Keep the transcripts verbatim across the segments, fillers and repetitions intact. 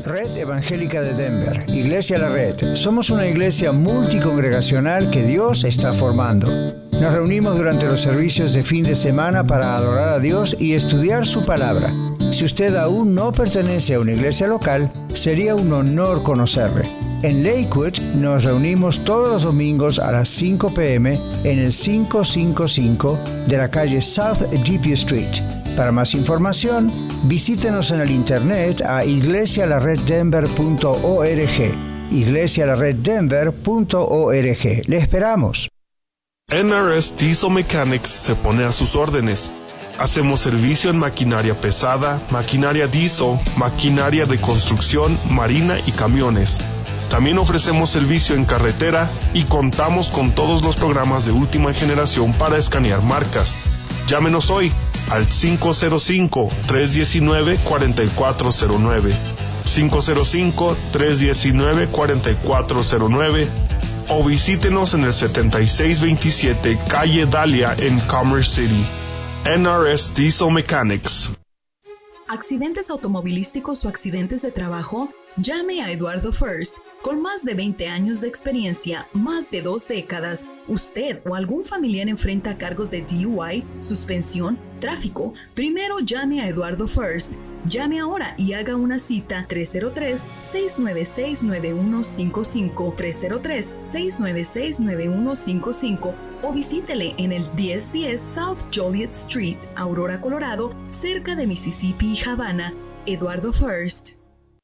Red Evangélica de Denver, Iglesia La Red. Somos una iglesia multicongregacional que Dios está formando. Nos reunimos durante los servicios de fin de semana para adorar a Dios y estudiar su palabra. Si usted aún no pertenece a una iglesia local, sería un honor conocerle. En Lakewood nos reunimos todos los domingos a las cinco p.m. en el quinientos cincuenta y cinco de la calle South G P Street. Para más información, visítenos en el internet a iglesia la red denver punto org. iglesia la red denver punto org. Le esperamos. N R S Diesel Mechanics se pone a sus órdenes. Hacemos servicio en maquinaria pesada, maquinaria diesel, maquinaria de construcción, marina y camiones. También ofrecemos servicio en carretera y contamos con todos los programas de última generación para escanear marcas. Llámenos hoy al cinco cero cinco, tres uno nueve, cuatro cuatro cero nueve, cinco cero cinco, tres uno nueve, cuatro cuatro cero nueve o visítenos en el setenta y seis veintisiete Calle Dahlia en Commerce City. N R S Diesel Mechanics. ¿Accidentes automovilísticos o accidentes de trabajo? Llame a Eduardo First. Con más de veinte años de experiencia, más de dos décadas, usted o algún familiar enfrenta cargos de D U I, suspensión, tráfico. Primero llame a Eduardo First. Llame ahora y haga una cita tres cero tres, seis nueve seis, nueve uno cinco cinco, tres cero tres, seis nueve seis, nueve uno cinco cinco o visítele en el diez diez South Joliet Street, Aurora, Colorado, cerca de Mississippi y Havana. Eduardo First.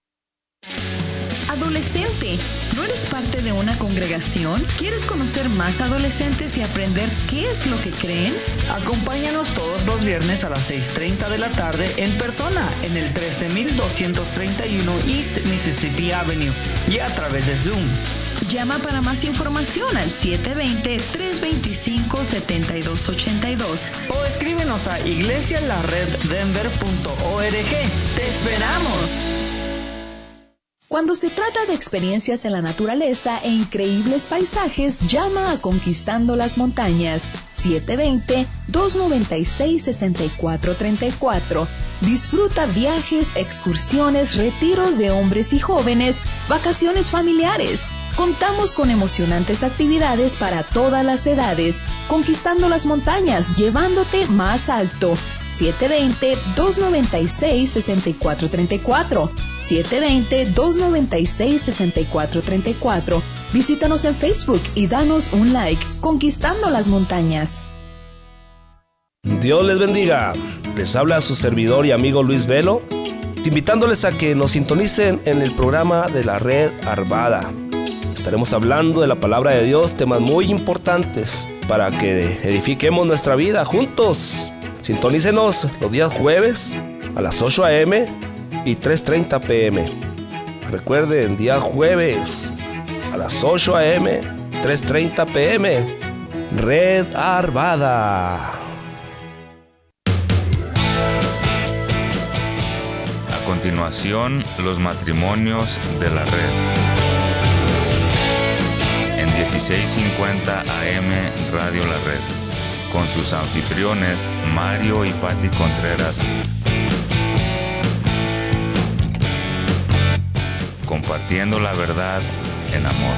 Adolescente, ¿no eres parte de una congregación? ¿Quieres conocer más adolescentes y aprender qué es lo que creen? Acompáñanos todos los viernes a las seis treinta de la tarde en persona en el trece mil doscientos treinta y uno East Mississippi Avenue y a través de Zoom. Llama para más información al siete dos cero, tres dos cinco, siete dos ocho dos o escríbenos a iglesia la red denver punto org. ¡Te esperamos! Cuando se trata de experiencias en la naturaleza e increíbles paisajes, llama a Conquistando las Montañas, siete dos cero, dos nueve seis, seis cuatro tres cuatro. Disfruta viajes, excursiones, retiros de hombres y jóvenes, vacaciones familiares. Contamos con emocionantes actividades para todas las edades. Conquistando las Montañas, llevándote más alto. siete dos cero, dos nueve seis, seis cuatro tres cuatro. siete dos cero, dos nueve seis, seis cuatro tres cuatro. Visítanos en Facebook y danos un like. Conquistando las Montañas. Dios les bendiga. Les habla su servidor y amigo Luis Velo, invitándoles a que nos sintonicen en el programa de la Red Arvada. Estaremos hablando de la palabra de Dios, temas muy importantes para que edifiquemos nuestra vida juntos. Sintonícenos los días jueves a las ocho a.m. y tres treinta p.m. Recuerden, día jueves a las ocho a.m., tres treinta p.m. Red Arvada. A continuación, los matrimonios de la red. En dieciséis cincuenta A M Radio La Red, con sus anfitriones Mario y Patti Contreras, compartiendo la verdad en amor.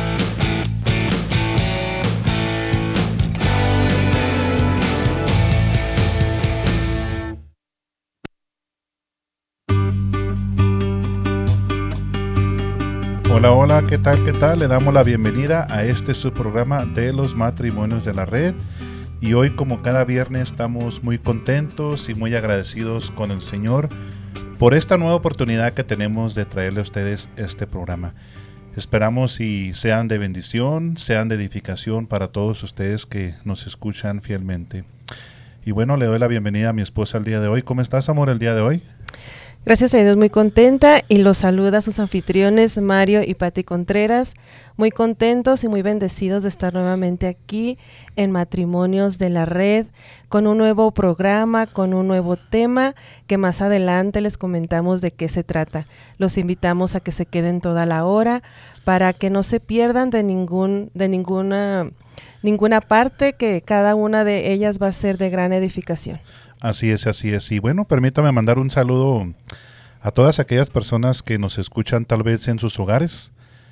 Hola, hola, ¿qué tal? ¿Qué tal? Le damos la bienvenida a este subprograma de los matrimonios de la red. Y hoy, como cada viernes, estamos muy contentos y muy agradecidos con el Señor por esta nueva oportunidad que tenemos de traerle a ustedes este programa. Esperamos y sean de bendición, sean de edificación para todos ustedes que nos escuchan fielmente. Y bueno, le doy la bienvenida a mi esposa el día de hoy. ¿Cómo estás, amor, el día de hoy? Gracias a Dios, muy contenta, y los saluda a sus anfitriones Mario y Patti Contreras, muy contentos y muy bendecidos de estar nuevamente aquí en Matrimonios de la Red, con un nuevo programa, con un nuevo tema que más adelante les comentamos de qué se trata. Los invitamos a que se queden toda la hora para que no se pierdan de ningún, de ninguna, ninguna parte, que cada una de ellas va a ser de gran edificación. Así es, así es. Y bueno, permítame mandar un saludo a todas aquellas personas que nos escuchan tal vez en sus hogares,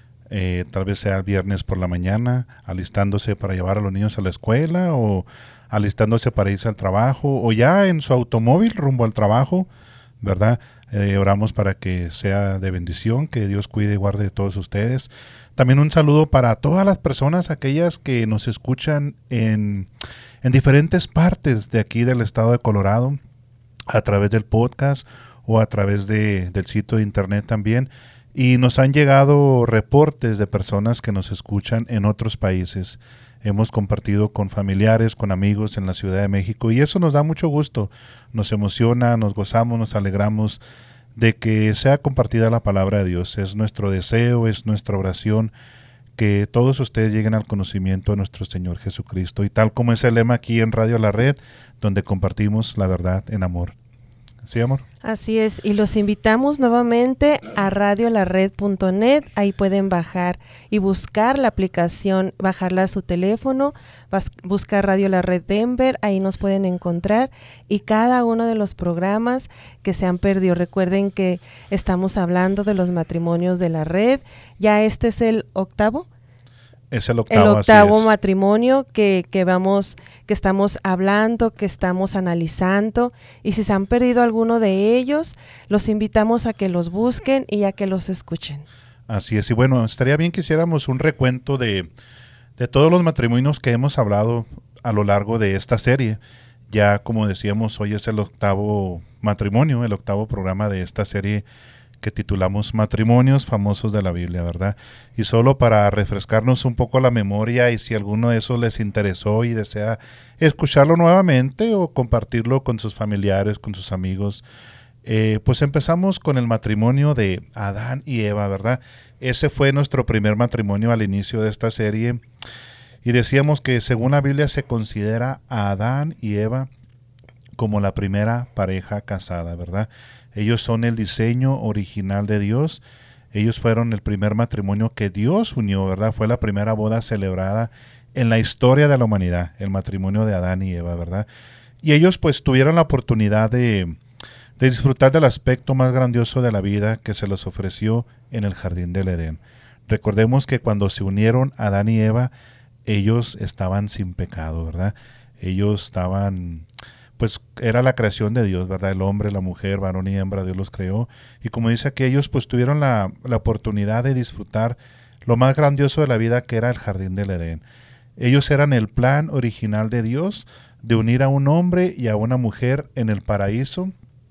eh, tal vez sea el viernes por la mañana, alistándose para llevar a los niños a la escuela o alistándose para irse al trabajo o ya en su automóvil rumbo al trabajo, ¿verdad? Eh, oramos para que sea de bendición, que Dios cuide y guarde de todos ustedes. También un saludo para todas las personas, aquellas que nos escuchan en, en diferentes partes de aquí del estado de Colorado, a través del podcast o a través de, del sitio de internet también. Y nos han llegado reportes de personas que nos escuchan en otros países. Hemos compartido con familiares, con amigos en la Ciudad de México y eso nos da mucho gusto, nos emociona, nos gozamos, nos alegramos de que sea compartida la palabra de Dios. Es nuestro deseo, es nuestra oración que todos ustedes lleguen al conocimiento de nuestro Señor Jesucristo y tal como es el lema aquí en Radio La Red, donde compartimos la verdad en amor. ¿Sí, amor? Así es, y los invitamos nuevamente a radio la red punto net. Ahí pueden bajar y buscar la aplicación, bajarla a su teléfono, buscar Radio La Red Denver, ahí nos pueden encontrar y cada uno de los programas que se han perdido. Recuerden que estamos hablando de los matrimonios de la red, ya este es el octavo. Es el octavo, el octavo así es. matrimonio que, que vamos, que estamos hablando, que estamos analizando, y si se han perdido alguno de ellos, los invitamos a que los busquen y a que los escuchen. Así es, y bueno, estaría bien que hiciéramos un recuento de, de todos los matrimonios que hemos hablado a lo largo de esta serie. Ya como decíamos, hoy es el octavo matrimonio, el octavo programa de esta serie que titulamos Matrimonios Famosos de la Biblia, ¿verdad? Y solo para refrescarnos un poco la memoria y si alguno de esos les interesó y desea escucharlo nuevamente o compartirlo con sus familiares, con sus amigos, eh, pues empezamos con el matrimonio de Adán y Eva, ¿verdad? Ese fue nuestro primer matrimonio al inicio de esta serie y decíamos que según la Biblia se considera a Adán y Eva como la primera pareja casada, ¿verdad? Ellos son el diseño original de Dios. Ellos fueron el primer matrimonio que Dios unió, ¿verdad? Fue la primera boda celebrada en la historia de la humanidad, el matrimonio de Adán y Eva, ¿verdad? Y ellos pues tuvieron la oportunidad de, de disfrutar del aspecto más grandioso de la vida que se les ofreció en el jardín del Edén. Recordemos que cuando se unieron Adán y Eva, ellos estaban sin pecado, ¿verdad? Ellos estaban... pues era la creación de Dios, ¿verdad? El hombre, la mujer, varón y hembra, Dios los creó. Y como dice aquí, ellos pues tuvieron la, la oportunidad de disfrutar lo más grandioso de la vida, que era el jardín del Edén. Ellos eran el plan original de Dios de unir a un hombre y a una mujer en el paraíso.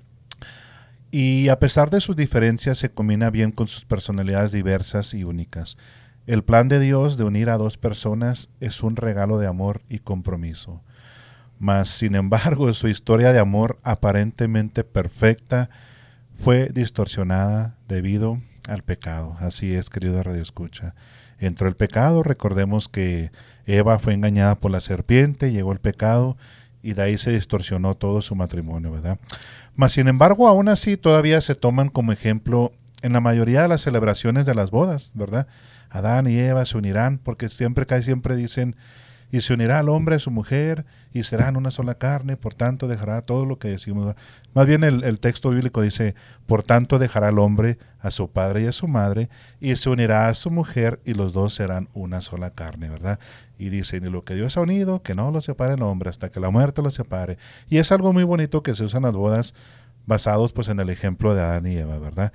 Y a pesar de sus diferencias, se combina bien con sus personalidades diversas y únicas. El plan de Dios de unir a dos personas es un regalo de amor y compromiso. Mas, sin embargo, su historia de amor aparentemente perfecta fue distorsionada debido al pecado. Así es, querido Radio Escucha. Entró el pecado, recordemos que Eva fue engañada por la serpiente, llegó el pecado y de ahí se distorsionó todo su matrimonio, ¿verdad? Mas, sin embargo, aún así todavía se toman como ejemplo en la mayoría de las celebraciones de las bodas, ¿verdad? Adán y Eva se unirán porque siempre, casi siempre dicen... y se unirá al hombre a su mujer, y serán una sola carne, por tanto dejará todo lo que decimos. Más bien el, el texto bíblico dice, por tanto dejará el hombre a su padre y a su madre, y se unirá a su mujer, y los dos serán una sola carne, ¿verdad? Y dice, ni lo que Dios ha unido, que no lo separe el hombre, hasta que la muerte lo separe. Y es algo muy bonito que se usan las bodas, basados pues en el ejemplo de Adán y Eva, ¿verdad?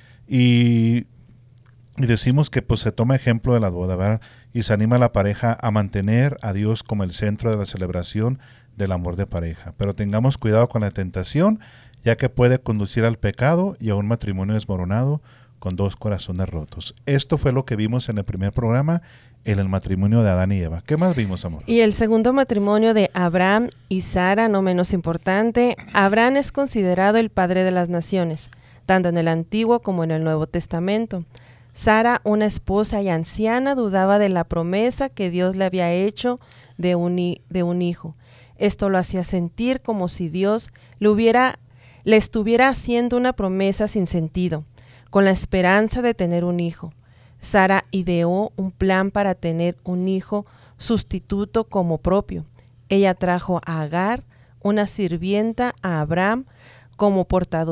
Y... Y decimos que pues se toma ejemplo de la boda, ¿verdad? Y se anima a la pareja a mantener a Dios como el centro de la celebración del amor de pareja. Pero tengamos cuidado con la tentación, ya que puede conducir al pecado y a un matrimonio desmoronado con dos corazones rotos. Esto fue lo que vimos en el primer programa, en el matrimonio de Adán y Eva. ¿Qué más vimos, amor? Y el segundo matrimonio de Abraham y Sara, no menos importante. Abraham es considerado el padre de las naciones, tanto en el Antiguo como en el Nuevo Testamento. Sara, una esposa y anciana, dudaba de la promesa que Dios le había hecho de un, de un hijo. Esto lo hacía sentir como si Dios le, hubiera, le estuviera haciendo una promesa sin sentido, con la esperanza de tener un hijo. Sara ideó un plan para tener un hijo sustituto como propio. Ella trajo a Agar, una sirvienta, a Abraham como portadora.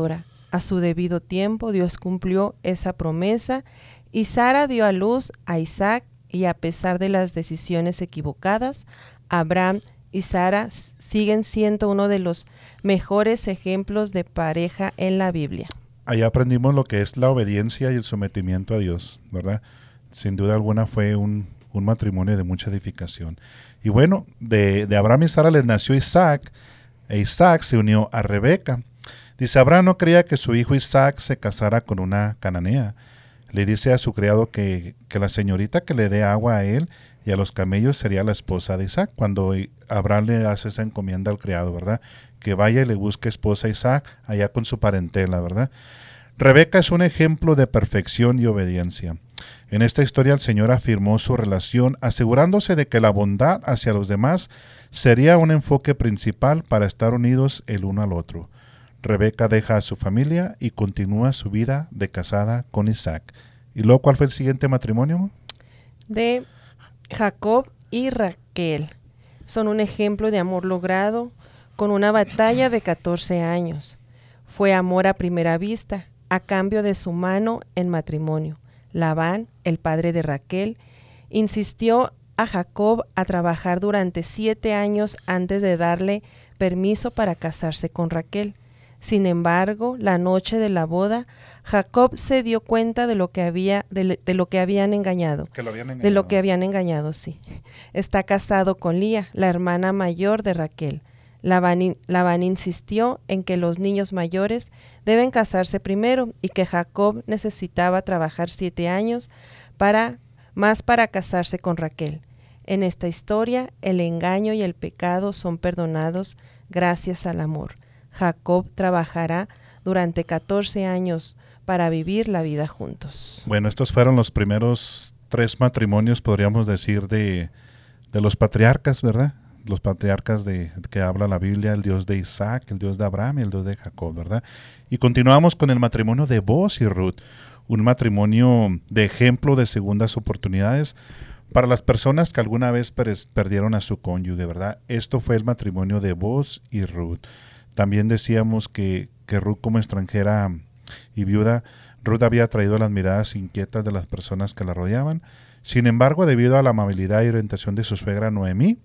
A su debido tiempo, Dios cumplió esa promesa y Sara dio a luz a Isaac, y a pesar de las decisiones equivocadas, Abraham y Sara siguen siendo uno de los mejores ejemplos de pareja en la Biblia. Ahí aprendimos lo que es la obediencia y el sometimiento a Dios, ¿verdad? Sin duda alguna fue un, un matrimonio de mucha edificación. Y bueno, de, de Abraham y Sara les nació Isaac, e Isaac se unió a Rebeca. Dice, Abraham no creía que su hijo Isaac se casara con una cananea. Le dice a su criado que, que la señorita que le dé agua a él y a los camellos sería la esposa de Isaac. Cuando Abraham le hace esa encomienda al criado, ¿verdad? Que vaya y le busque esposa a Isaac allá con su parentela, ¿verdad? Rebeca es un ejemplo de perfección y obediencia. En esta historia el Señor afirmó su relación, asegurándose de que la bondad hacia los demás sería un enfoque principal para estar unidos el uno al otro. Rebeca deja a su familia y continúa su vida de casada con Isaac. ¿Y luego cuál fue el siguiente matrimonio? De Jacob y Raquel. Son un ejemplo de amor logrado con una batalla de catorce años. Fue amor a primera vista, a cambio de su mano en matrimonio. Labán, el padre de Raquel, insistió a Jacob a trabajar durante siete años antes de darle permiso para casarse con Raquel. Sin embargo, la noche de la boda, Jacob se dio cuenta de lo que había, de, de lo que habían engañado, que lo habían engañado. De lo que habían engañado, sí. Está casado con Lía, la hermana mayor de Raquel. Labán, Labán insistió en que los niños mayores deben casarse primero y que Jacob necesitaba trabajar siete años para, más para casarse con Raquel. En esta historia, el engaño y el pecado son perdonados gracias al amor. Jacob trabajará durante catorce años para vivir la vida juntos. Bueno, estos fueron los primeros tres matrimonios, podríamos decir, de, de los patriarcas, ¿verdad? Los patriarcas de que habla la Biblia, el Dios de Isaac, el Dios de Abraham y el Dios de Jacob, ¿verdad? Y continuamos con el matrimonio de Boaz y Ruth, un matrimonio de ejemplo de segundas oportunidades para las personas que alguna vez perdieron a su cónyuge, ¿verdad? Esto fue el matrimonio de Boaz y Ruth. También decíamos que, que Ruth, como extranjera y viuda, Ruth había traído las miradas inquietas de las personas que la rodeaban. Sin embargo, debido a la amabilidad y orientación de su suegra Noemí,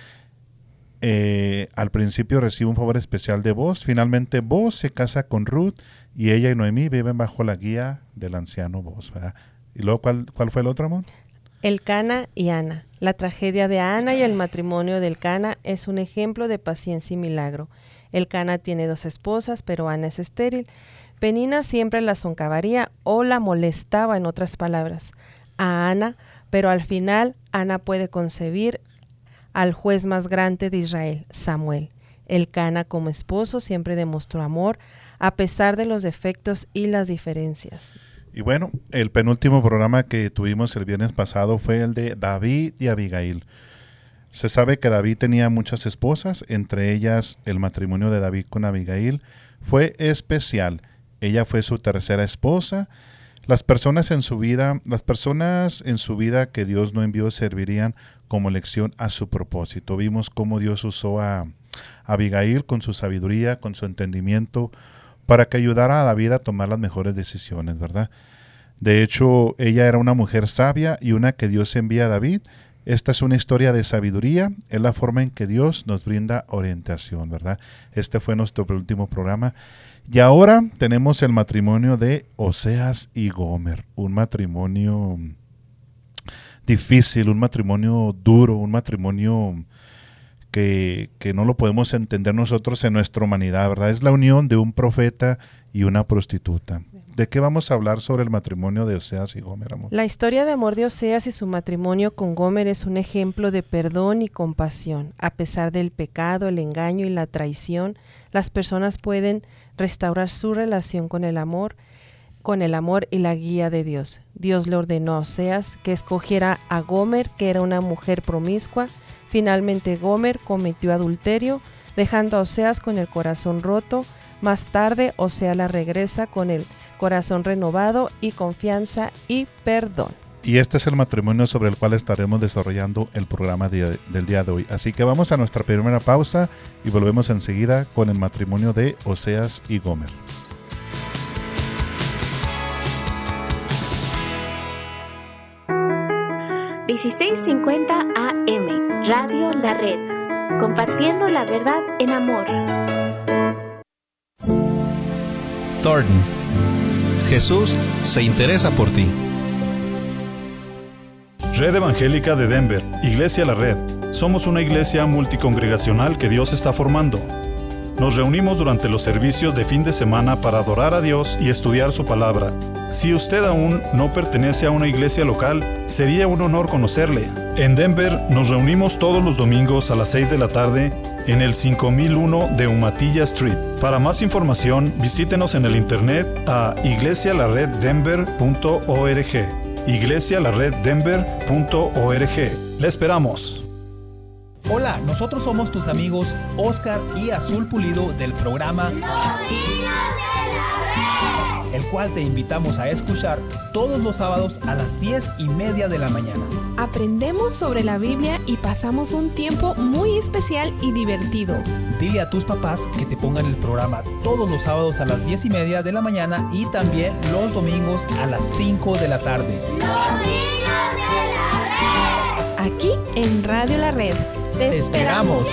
eh, al principio recibe un favor especial de Boaz. Finalmente, Boaz se casa con Ruth y ella y Noemí viven bajo la guía del anciano Boaz, ¿verdad? ¿Y luego cuál, cuál fue el otro, amor? Elcana y Ana. La tragedia de Ana y el matrimonio de Elcana es un ejemplo de paciencia y milagro. Elcana tiene dos esposas, pero Ana es estéril. Penina siempre la soncavaría o la molestaba, en otras palabras, a Ana, pero al final Ana puede concebir al juez más grande de Israel, Samuel. Elcana, como esposo, siempre demostró amor a pesar de los defectos y las diferencias. Y bueno, el penúltimo programa que tuvimos el viernes pasado fue el de David y Abigail. Se sabe que David tenía muchas esposas, entre ellas el matrimonio de David con Abigail fue especial. Ella fue su tercera esposa. Las personas en su vida, las personas en su vida que Dios no envió servirían como lección a su propósito. Vimos cómo Dios usó a Abigail con su sabiduría, con su entendimiento, para que ayudara a David a tomar las mejores decisiones, ¿verdad? De hecho, ella era una mujer sabia y una que Dios envía a David. Esta es una historia de sabiduría, es la forma en que Dios nos brinda orientación, ¿verdad? Este fue nuestro último programa. Y ahora tenemos el matrimonio de Oseas y Gomer, un matrimonio difícil, un matrimonio duro, un matrimonio que, que no lo podemos entender nosotros en nuestra humanidad, ¿verdad? Es la unión de un profeta y una prostituta. ¿De qué vamos a hablar sobre el matrimonio de Oseas y Gomer, amor? La historia de amor de Oseas y su matrimonio con Gomer es un ejemplo de perdón y compasión. A pesar del pecado, el engaño y la traición, las personas pueden restaurar su relación con el amor, con el amor y la guía de Dios. Dios le ordenó a Oseas que escogiera a Gomer, que era una mujer promiscua. Finalmente Gomer cometió adulterio, dejando a Oseas con el corazón roto. Más tarde, Oseas la regresa con el corazón renovado y confianza y perdón. Y este es el matrimonio sobre el cual estaremos desarrollando el programa de, del día de hoy. Así que vamos a nuestra primera pausa y volvemos enseguida con el matrimonio de Oseas y Gomer. dieciséis cincuenta A M, Radio La Red, compartiendo la verdad en amor. Thornton. Jesús se interesa por ti. Red Evangélica de Denver, Iglesia La Red. Somos una iglesia multicongregacional que Dios está formando. Nos reunimos durante los servicios de fin de semana para adorar a Dios y estudiar su palabra. Si usted aún no pertenece a una iglesia local, sería un honor conocerle. En Denver nos reunimos todos los domingos a las seis de la tarde en el cinco mil uno de Umatilla Street. Para más información, visítenos en el internet a iglesia la red denver punto org. iglesia la red denver punto org. ¡Le esperamos! Hola, nosotros somos tus amigos Oscar y Azul Pulido del programa Los Niños de la Red, el cual te invitamos a escuchar todos los sábados a las diez y media de la mañana. Aprendemos sobre la Biblia y pasamos un tiempo muy especial y divertido. Dile a tus papás que te pongan el programa todos los sábados a las diez y media de la mañana y también los domingos a las cinco de la tarde. Los Niños de la Red. Aquí en Radio La Red. Te, Te esperamos.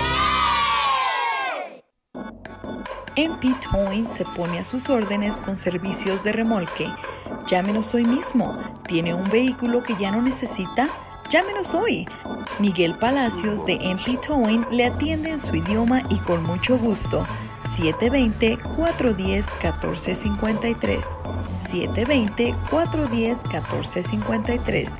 M P Towing se pone a sus órdenes con servicios de remolque. Llámenos hoy mismo. ¿Tiene un vehículo que ya no necesita? Llámenos hoy. Miguel Palacios de M P Towing le atiende en su idioma y con mucho gusto. siete dos cero, cuatro uno cero, uno cuatro cinco tres. siete dos cero, cuatro uno cero, uno cuatro cinco tres.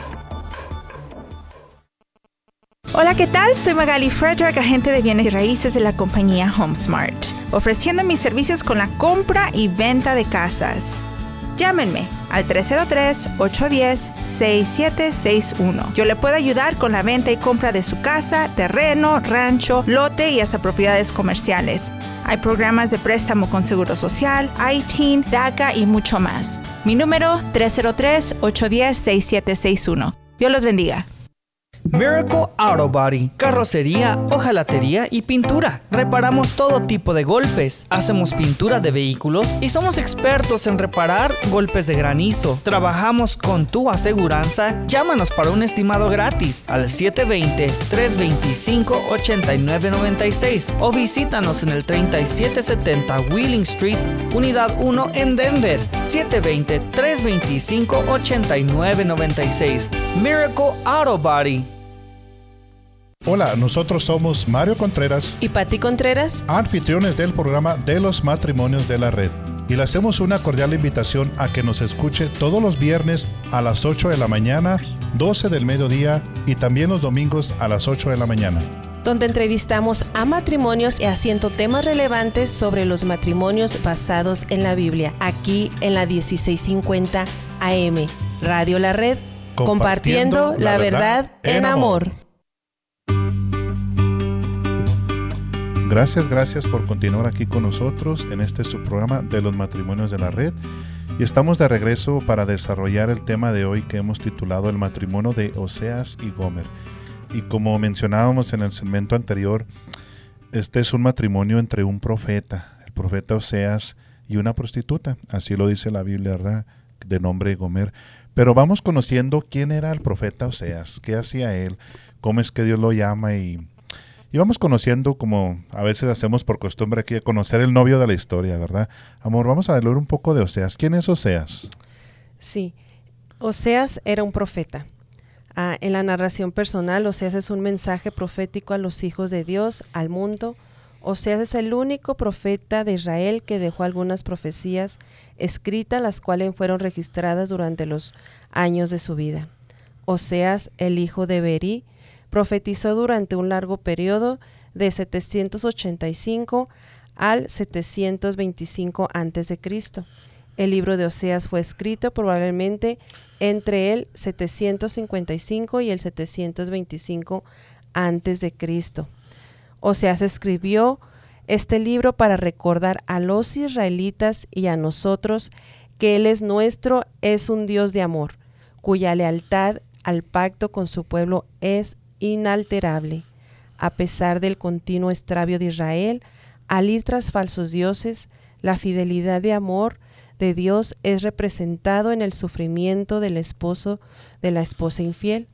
Hola, ¿qué tal? Soy Magali Frederick, agente de bienes y raíces de la compañía HomeSmart, ofreciendo mis servicios con la compra y venta de casas. Llámenme al tres cero tres, ocho uno cero, seis siete seis uno. Yo le puedo ayudar con la venta y compra de su casa, terreno, rancho, lote y hasta propiedades comerciales. Hay programas de préstamo con Seguro Social, I T I N, DACA y mucho más. Mi número tres cero tres, ocho uno cero, seis siete seis uno. Dios los bendiga. Miracle Auto Body, carrocería, hojalatería y pintura. Reparamos todo tipo de golpes, hacemos pintura de vehículos y somos expertos en reparar golpes de granizo. Trabajamos con tu aseguranza. Llámanos para un estimado gratis al siete dos cero, tres dos cinco, ocho nueve nueve seis o visítanos en el treinta y siete setenta Wheeling Street, Unidad uno en Denver. siete dos cero, tres dos cinco, ocho nueve nueve seis. Miracle Auto Body. Hola, nosotros somos Mario Contreras y Patti Contreras, anfitriones del programa de los matrimonios de la red. Y le hacemos una cordial invitación a que nos escuche todos los viernes a las ocho de la mañana, doce del mediodía y también los domingos a las ocho de la mañana. Donde entrevistamos a matrimonios y haciendo temas relevantes sobre los matrimonios basados en la Biblia, aquí en la dieciséis cincuenta A M, Radio La Red, compartiendo, compartiendo la, la verdad, verdad en amor. amor. Gracias, gracias por continuar aquí con nosotros en este subprograma de los matrimonios de la red. Y estamos de regreso para desarrollar el tema de hoy que hemos titulado el matrimonio de Oseas y Gomer. Y como mencionábamos en el segmento anterior, este es un matrimonio entre un profeta, el profeta Oseas, y una prostituta. Así lo dice la Biblia, ¿verdad? De nombre Gomer. Pero vamos conociendo quién era el profeta Oseas, qué hacía él, cómo es que Dios lo llama y... Y vamos conociendo, como a veces hacemos por costumbre aquí, a conocer el novio de la historia, ¿verdad? Amor, vamos a leer un poco de Oseas. ¿Quién es Oseas? Sí, Oseas era un profeta. Ah, en la narración personal, Oseas es un mensaje profético a los hijos de Dios, al mundo. Oseas es el único profeta de Israel que dejó algunas profecías escritas, las cuales fueron registradas durante los años de su vida. Oseas, el hijo de Berí, profetizó durante un largo periodo de setecientos ochenta y cinco al setecientos veinticinco antes de Cristo. El libro de Oseas fue escrito probablemente entre el setecientos cincuenta y cinco y el setecientos veinticinco antes de Cristo. Oseas escribió este libro para recordar a los israelitas y a nosotros que Él es nuestro, es un Dios de amor, cuya lealtad al pacto con su pueblo es inalterable. A pesar del continuo extravío de Israel, al ir tras falsos dioses, la fidelidad de amor de Dios es representado en el sufrimiento del esposo de la esposa infiel.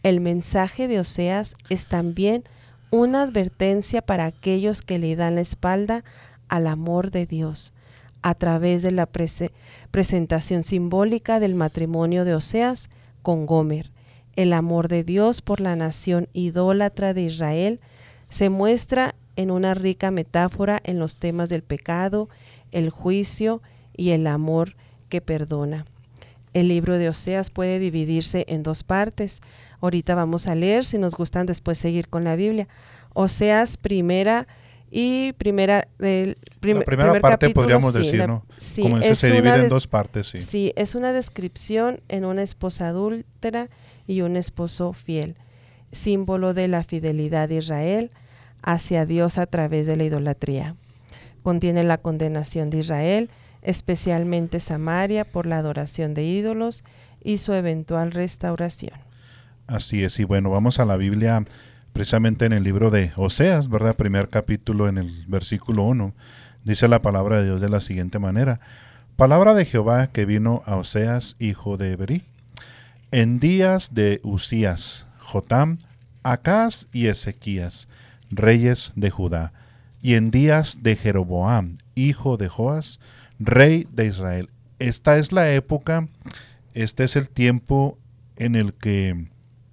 El mensaje de Oseas es también una advertencia para aquellos que le dan la espalda al amor de Dios, a través de la prese- presentación simbólica del matrimonio de Oseas con Gomer. El amor de Dios por la nación idólatra de Israel se muestra en una rica metáfora en los temas del pecado, el juicio y el amor que perdona. El libro de Oseas puede dividirse en dos partes. Ahorita vamos a leer, si nos gustan después seguir con la Biblia. Oseas primera y primera del prim, la primera primer parte capítulo, podríamos sí, decir, la, ¿no? Sí, Como eso se divide en dos partes, sí. Sí, es una descripción en una esposa adúltera y un esposo fiel, símbolo de la fidelidad de Israel hacia Dios a través de la idolatría. Contiene la condenación de Israel, especialmente Samaria, por la adoración de ídolos y su eventual restauración. Así es, y bueno, vamos a la Biblia precisamente en el libro de Oseas, ¿verdad? Primer capítulo en el versículo uno. Dice la palabra de Dios de la siguiente manera: palabra de Jehová que vino a Oseas, hijo de Berí, en días de Usías, Jotam, Acaz y Ezequías, reyes de Judá, y en días de Jeroboam, hijo de Joas, rey de Israel. Esta es la época, este es el tiempo en el que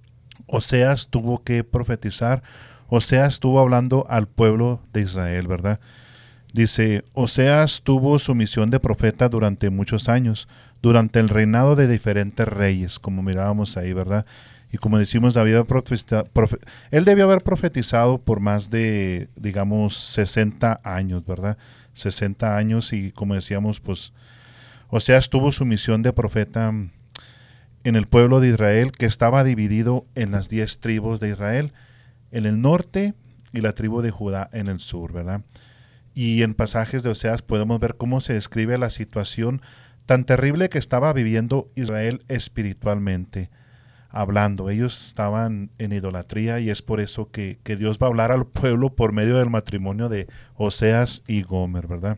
Oseas tuvo que profetizar. Oseas estuvo hablando al pueblo de Israel, ¿verdad? Dice, Oseas tuvo su misión de profeta durante muchos años, durante el reinado de diferentes reyes, como mirábamos ahí, ¿verdad? Y como decimos, David profe, él debió haber profetizado por más de, digamos, sesenta años, ¿verdad? sesenta años, y como decíamos, pues, Oseas tuvo su misión de profeta en el pueblo de Israel, que estaba dividido en las diez tribus de Israel, en el norte, y la tribu de Judá en el sur, ¿verdad? Y en pasajes de Oseas podemos ver cómo se describe la situación tan terrible que estaba viviendo Israel espiritualmente, hablando. Ellos estaban en idolatría, y es por eso que, que Dios va a hablar al pueblo por medio del matrimonio de Oseas y Gomer, ¿verdad?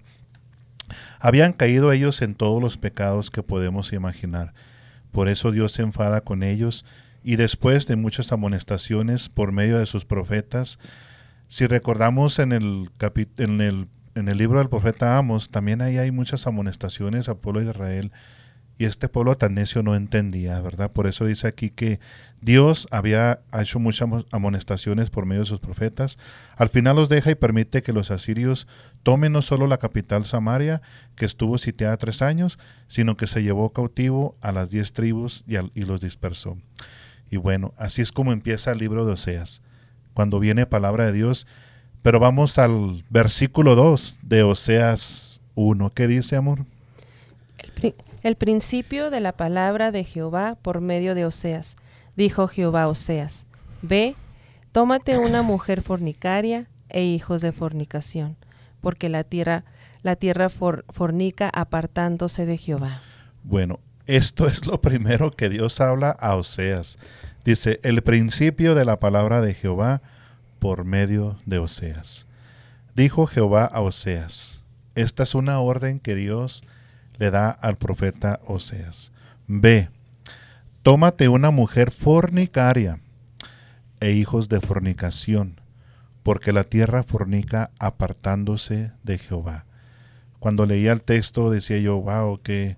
Habían caído ellos en todos los pecados que podemos imaginar. Por eso Dios se enfada con ellos, y después de muchas amonestaciones por medio de sus profetas, si recordamos en el, capit- en el, en el libro del profeta Amos, también ahí hay muchas amonestaciones al pueblo de Israel, y este pueblo tan necio no entendía, ¿verdad? Por eso dice aquí que Dios había hecho muchas amonestaciones por medio de sus profetas. Al final los deja y permite que los asirios tomen no solo la capital Samaria, que estuvo sitiada tres años, sino que se llevó cautivo a las diez tribus y, al, y los dispersó. Y bueno, así es como empieza el libro de Oseas, cuando viene palabra de Dios. Pero vamos al versículo dos de Oseas uno. ¿Qué dice, amor? El, pri- el principio de la palabra de Jehová por medio de Oseas. Dijo Jehová a Oseas: Ve, tómate una mujer fornicaria e hijos de fornicación, porque la tierra, la tierra for, fornica apartándose de Jehová. Bueno, esto es lo primero que Dios habla a Oseas. Dice, el principio de la palabra de Jehová por medio de Oseas. Dijo Jehová a Oseas. Esta es una orden que Dios le da al profeta Oseas. Ve, tómate una mujer fornicaria e hijos de fornicación, porque la tierra fornica apartándose de Jehová. Cuando leía el texto decía yo, wow, qué,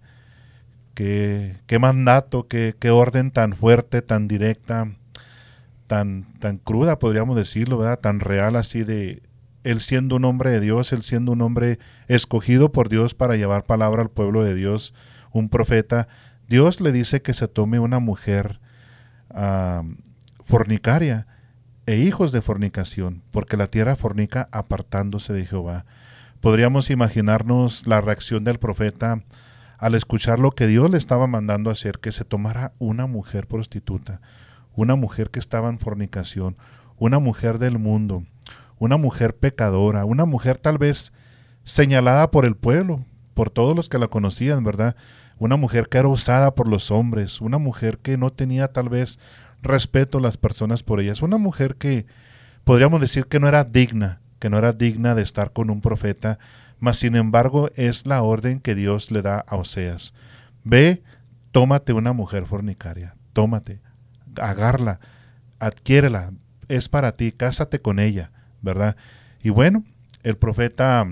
qué, qué mandato, qué, qué orden tan fuerte, tan directa, tan, tan cruda, podríamos decirlo, ¿verdad? Tan real, así de él siendo un hombre de Dios, él siendo un hombre escogido por Dios para llevar palabra al pueblo de Dios, un profeta. Dios le dice que se tome una mujer uh, fornicaria e hijos de fornicación, porque la tierra fornica apartándose de Jehová. Podríamos imaginarnos la reacción del profeta al escuchar lo que Dios le estaba mandando hacer, que se tomara una mujer prostituta, una mujer que estaba en fornicación, una mujer del mundo, una mujer pecadora, una mujer tal vez señalada por el pueblo, por todos los que la conocían, ¿verdad? Una mujer que era usada por los hombres, una mujer que no tenía tal vez respeto a las personas por ellas, una mujer que podríamos decir que no era digna, que no era digna de estar con un profeta, mas sin embargo es la orden que Dios le da a Oseas. Ve, tómate una mujer fornicaria, tómate, agárrala, adquiérela, es para ti, cásate con ella, ¿verdad? Y bueno, el profeta,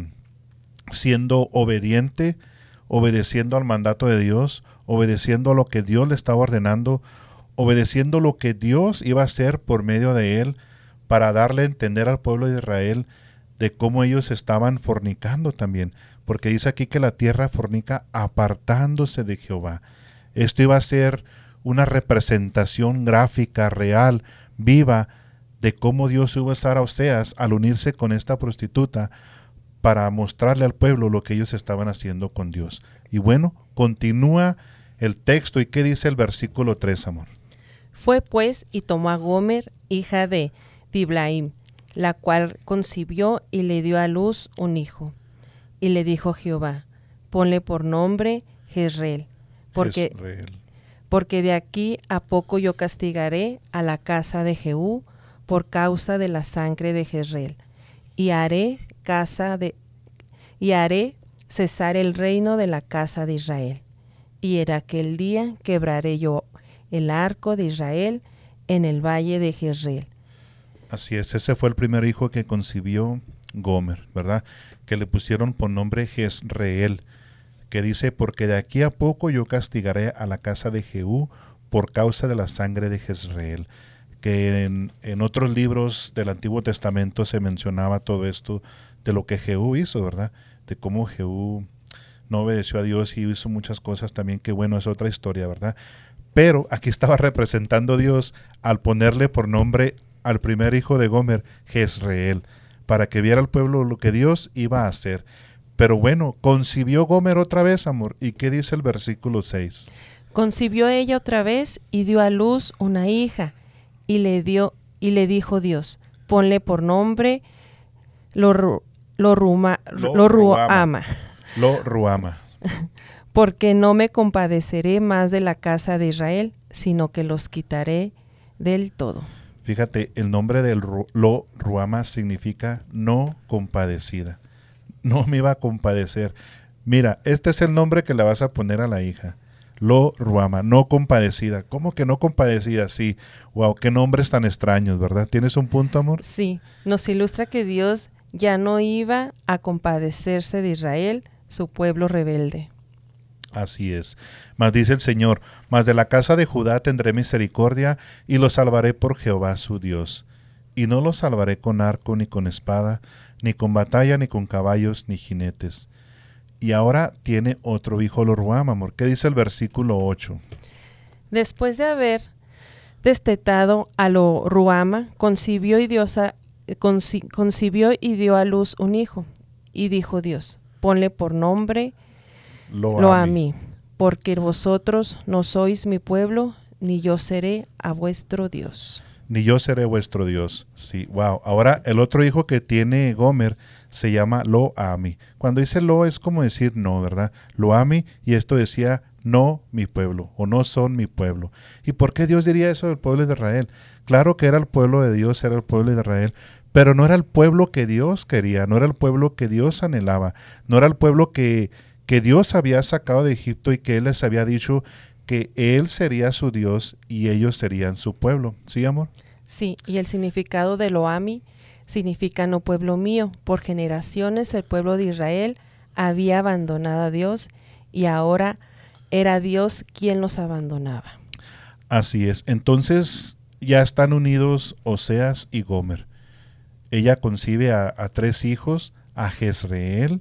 siendo obediente, obedeciendo al mandato de Dios, obedeciendo a lo que Dios le estaba ordenando, obedeciendo lo que Dios iba a hacer por medio de él, para darle a entender al pueblo de Israel de cómo ellos estaban fornicando también, porque dice aquí que la tierra fornica apartándose de Jehová. Esto iba a ser una representación gráfica, real, viva, de cómo Dios iba a usar a Oseas al unirse con esta prostituta para mostrarle al pueblo lo que ellos estaban haciendo con Dios. Y bueno, continúa el texto. ¿Y qué dice el versículo tres, amor? Fue pues y tomó a Gomer, hija de Diblaim, la cual concibió y le dio a luz un hijo. Y le dijo Jehová, ponle por nombre Jezreel, porque, Jezreel. porque de aquí a poco yo castigaré a la casa de Jehú por causa de la sangre de Jezreel, y haré casa de y haré cesar el reino de la casa de Israel. Y en aquel día quebraré yo el arco de Israel en el valle de Jezreel. Así es, ese fue el primer hijo que concibió Gomer, ¿verdad? Que le pusieron por nombre Jezreel, que dice, porque de aquí a poco yo castigaré a la casa de Jehú por causa de la sangre de Jezreel. Que en, en otros libros del Antiguo Testamento se mencionaba todo esto de lo que Jehú hizo, ¿verdad? De cómo Jehú no obedeció a Dios y hizo muchas cosas también, que bueno, es otra historia, ¿verdad? Pero aquí estaba representando Dios al ponerle por nombre al primer hijo de Gomer, Jezreel, para que viera al pueblo lo que Dios iba a hacer. Pero bueno, concibió Gomer otra vez, amor. ¿Y qué dice el versículo seis? Concibió ella otra vez y dio a luz una hija, y le dio y le dijo Dios, ponle por nombre Lo, lo, ruma, lo, lo Ruama. Lo Ruama. Porque no me compadeceré más de la casa de Israel, sino que los quitaré del todo. Fíjate, el nombre del Lo Ruama significa no compadecida. No me iba a compadecer. Mira, este es el nombre que le vas a poner a la hija. Lo Ruama, no compadecida. ¿Cómo que no compadecida? Sí. Wow, qué nombres tan extraños, ¿verdad? ¿Tienes un punto, amor? Sí, nos ilustra que Dios ya no iba a compadecerse de Israel, su pueblo rebelde. Así es. Mas dice el Señor, mas de la casa de Judá tendré misericordia y los salvaré por Jehová su Dios. Y no los salvaré con arco ni con espada, ni con batalla, ni con caballos, ni jinetes. Y ahora tiene otro hijo Lo Ruama, amor. ¿Qué dice el versículo ocho? Después de haber destetado a Lo Ruama, concibió y, dio a, conci, concibió y dio a luz un hijo. Y dijo Dios, ponle por nombre Lo, Lo a mí, porque vosotros no sois mi pueblo, ni yo seré a vuestro Dios. Ni yo seré vuestro Dios. Sí, wow. Ahora el otro hijo que tiene Gomer se llama Lo Ami. Cuando dice Lo es como decir no, ¿verdad? Lo Ami, y esto decía no mi pueblo, o no son mi pueblo. ¿Y por qué Dios diría eso del pueblo de Israel? Claro que era el pueblo de Dios, era el pueblo de Israel, pero no era el pueblo que Dios quería, no era el pueblo que Dios anhelaba, no era el pueblo que, que Dios había sacado de Egipto y que Él les había dicho que Él sería su Dios y ellos serían su pueblo. ¿Sí, amor? Sí, y el significado de Lo Ami significa no pueblo mío. Por generaciones el pueblo de Israel había abandonado a Dios y ahora era Dios quien los abandonaba. Así es. Entonces ya están unidos Oseas y Gomer. Ella concibe a, a tres hijos, a Jezreel,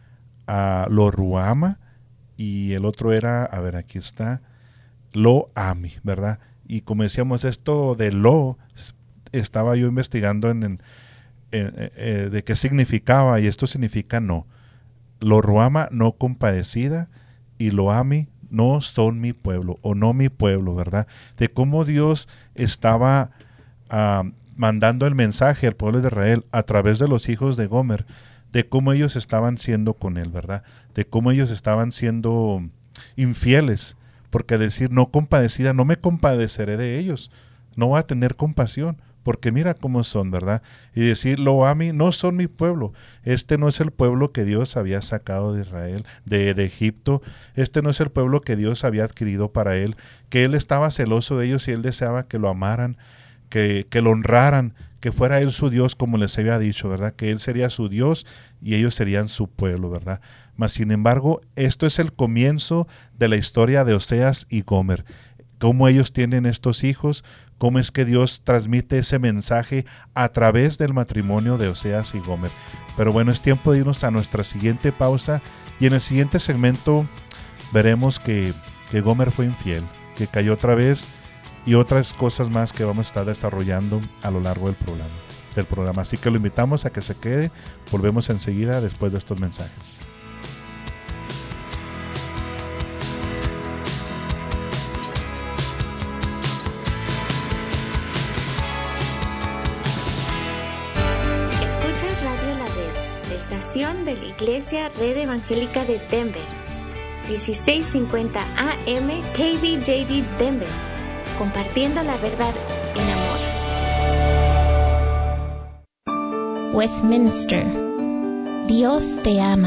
a Lo Ruama y el otro era, a ver, aquí está, Lo Ami, ¿verdad? Y como decíamos, esto de Lo, estaba yo investigando en, en, en, en de qué significaba, y esto significa no. Lo Ruama, no compadecida, y Lo Ami, no son mi pueblo, o no mi pueblo, ¿verdad? De cómo Dios estaba uh, mandando el mensaje al pueblo de Israel a través de los hijos de Gomer, de cómo ellos estaban siendo con él, ¿verdad? De cómo ellos estaban siendo infieles, porque decir no compadecida, no me compadeceré de ellos, no voy a tener compasión, porque mira cómo son, ¿verdad? Y decir, Lo Ami, no son mi pueblo, este no es el pueblo que Dios había sacado de Israel, de, de Egipto, este no es el pueblo que Dios había adquirido para él, que él estaba celoso de ellos y él deseaba que lo amaran, que, que lo honraran, que fuera Él su Dios como les había dicho, ¿verdad? Que Él sería su Dios y ellos serían su pueblo, ¿verdad? Mas sin embargo, esto es el comienzo de la historia de Oseas y Gomer. Cómo ellos tienen estos hijos, cómo es que Dios transmite ese mensaje a través del matrimonio de Oseas y Gomer. Pero bueno, es tiempo de irnos a nuestra siguiente pausa y en el siguiente segmento veremos que, que Gomer fue infiel, que cayó otra vez y otras cosas más que vamos a estar desarrollando a lo largo del programa, del programa. Así que lo invitamos a que se quede. Volvemos enseguida después de estos mensajes. Escuchas Radio La Red, la estación de la Iglesia Red Evangélica de Denver. dieciséis cincuenta A M K B J D Denver. Compartiendo la verdad en amor. Westminster. Dios te ama.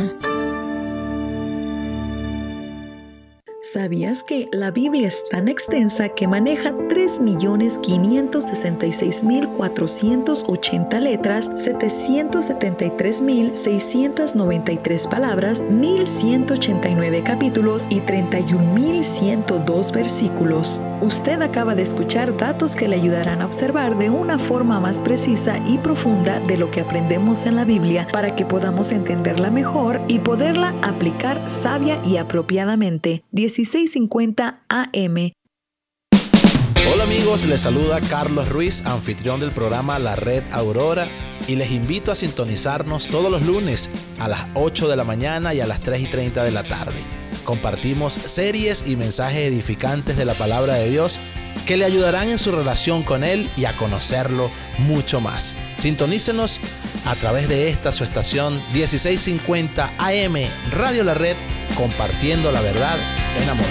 ¿Sabías que la Biblia es tan extensa que maneja tres millones quinientos sesenta y seis mil cuatrocientas ochenta letras, setecientos setenta y tres mil seiscientos noventa y tres palabras, mil ciento ochenta y nueve capítulos y treinta y un mil ciento dos versículos? Usted acaba de escuchar datos que le ayudarán a observar de una forma más precisa y profunda de lo que aprendemos en la Biblia para que podamos entenderla mejor y poderla aplicar sabia y apropiadamente. dieciséis cincuenta A M. Hola amigos, les saluda Carlos Ruiz, anfitrión del programa La Red Aurora, y les invito a sintonizarnos todos los lunes a las ocho de la mañana y a las tres y treinta de la tarde. Compartimos series y mensajes edificantes de la palabra de Dios que le ayudarán en su relación con Él y a conocerlo mucho más. Sintonícenos a través de esta su estación dieciséis cincuenta A M Radio La Red, compartiendo la verdad en amor.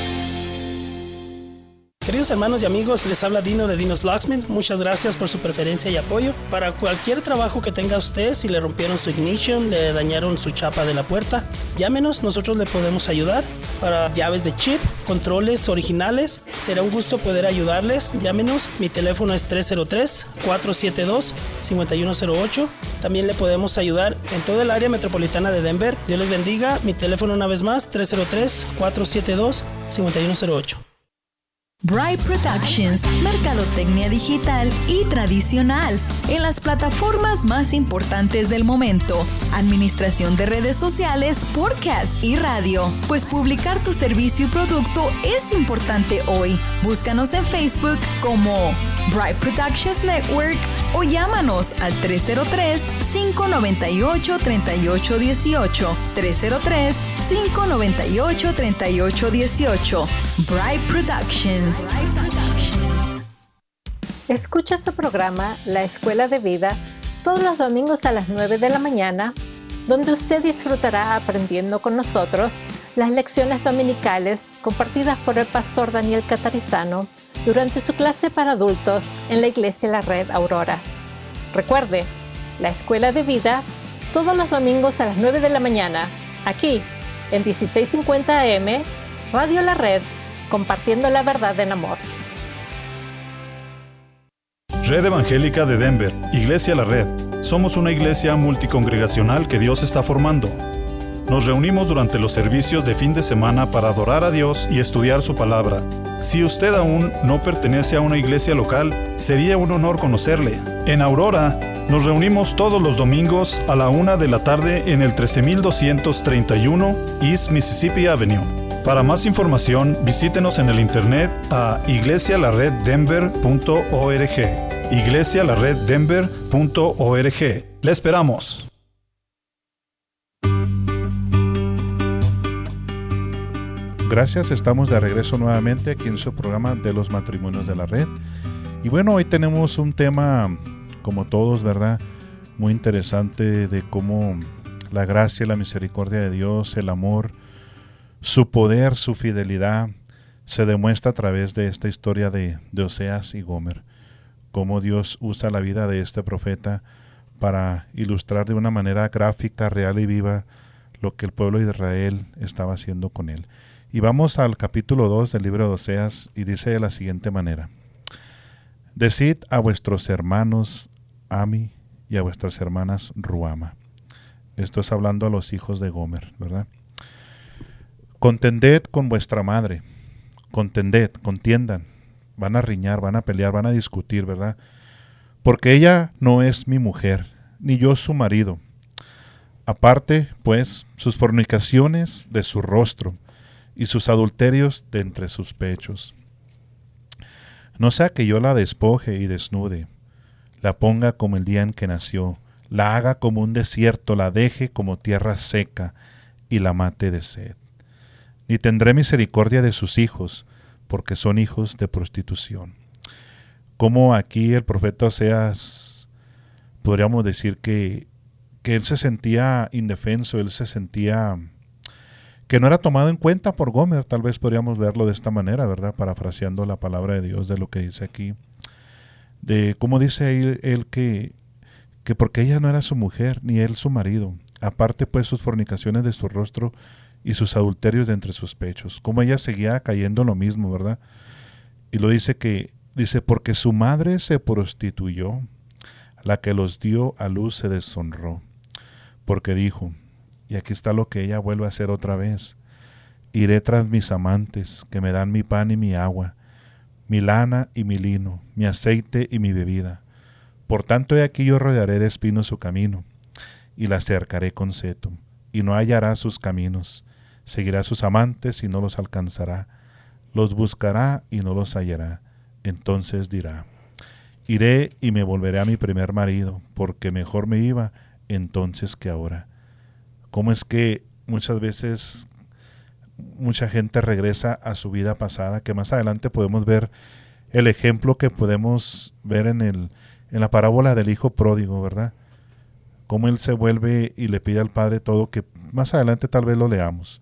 Queridos hermanos y amigos, les habla Dino de Dino's Locksmith. Muchas gracias por su preferencia y apoyo. Para cualquier trabajo que tenga usted, si le rompieron su ignition, le dañaron su chapa de la puerta, llámenos, nosotros le podemos ayudar. Para llaves de chip, controles originales, será un gusto poder ayudarles. Llámenos, mi teléfono es tres cero tres, cuatro siete dos, cinco uno cero ocho. También le podemos ayudar en todo el área metropolitana de Denver. Dios les bendiga. Mi teléfono una vez más, tres cero tres, cuatro siete dos, cinco uno cero ocho. Bright Productions, mercadotecnia digital y tradicional en las plataformas más importantes del momento, administración de redes sociales, podcast y radio. Pues publicar tu servicio y producto es importante hoy. Búscanos en Facebook como Bright Productions Network o llámanos al tres cero tres, cinco nueve ocho, tres ocho uno ocho, tres cero tres, cinco nueve ocho, tres ocho uno ocho. Bright Productions. Escucha su programa La Escuela de Vida todos los domingos a las nueve de la mañana, donde usted disfrutará aprendiendo con nosotros las lecciones dominicales compartidas por el pastor Daniel Catarizano durante su clase para adultos en la Iglesia La Red Aurora. Recuerde, La Escuela de Vida todos los domingos a las nueve de la mañana, aquí en dieciséis cincuenta A M Radio La Red, compartiendo la verdad en amor. Red Evangélica de Denver, Iglesia La Red. Somos una iglesia multicongregacional que Dios está formando. Nos reunimos durante los servicios de fin de semana para adorar a Dios y estudiar su palabra. Si usted aún no pertenece a una iglesia local, sería un honor conocerle. En Aurora, nos reunimos todos los domingos a la una de la tarde en el trece mil doscientos treinta y uno East Mississippi Avenue. Para más información, visítenos en el internet a iglesia la red denver punto org. iglesia la red denver punto org. ¡Le esperamos! Gracias, estamos de regreso nuevamente aquí en su programa de los matrimonios de la red. Y bueno, hoy tenemos un tema, como todos, ¿verdad? Muy interesante de cómo la gracia y la misericordia de Dios, el amor, su poder, su fidelidad, se demuestra a través de esta historia de, de Oseas y Gomer. Cómo Dios usa la vida de este profeta para ilustrar de una manera gráfica, real y viva lo que el pueblo de Israel estaba haciendo con él. Y vamos al capítulo dos del libro de Oseas y dice de la siguiente manera. Decid a vuestros hermanos Ami y a vuestras hermanas Ruama. Esto es hablando a los hijos de Gomer, ¿verdad? Contended con vuestra madre, contended, contiendan, van a riñar, van a pelear, van a discutir, ¿verdad? Porque ella no es mi mujer, ni yo su marido. Aparte, pues, sus fornicaciones de su rostro y sus adulterios de entre sus pechos. No sea que yo la despoje y desnude, la ponga como el día en que nació, la haga como un desierto, la deje como tierra seca y la mate de sed. Ni tendré misericordia de sus hijos, porque son hijos de prostitución. Como aquí el profeta Oseas, podríamos decir que, que él se sentía indefenso, él se sentía que no era tomado en cuenta por Gomer, tal vez podríamos verlo de esta manera, ¿verdad? Parafraseando la palabra de Dios de lo que dice aquí. De cómo dice él, él que, que porque ella no era su mujer, ni él su marido. Aparte pues sus fornicaciones de su rostro y sus adulterios de entre sus pechos. Como ella seguía cayendo en lo mismo, ¿verdad? Y lo dice que, dice, porque su madre se prostituyó, la que los dio a luz se deshonró. Porque dijo, y aquí está lo que ella vuelve a hacer otra vez, iré tras mis amantes, que me dan mi pan y mi agua, mi lana y mi lino, mi aceite y mi bebida. Por tanto he aquí yo rodearé de espinos su camino, y la cercaré con seto, y no hallará sus caminos. Seguirá a sus amantes y no los alcanzará, los buscará y no los hallará. Entonces dirá, iré y me volveré a mi primer marido, porque mejor me iba entonces que ahora. ¿Cómo es que muchas veces mucha gente regresa a su vida pasada? Que más adelante podemos ver el ejemplo que podemos ver en, el, en la parábola del hijo pródigo, ¿verdad? Cómo él se vuelve y le pide al padre todo, que más adelante tal vez lo leamos.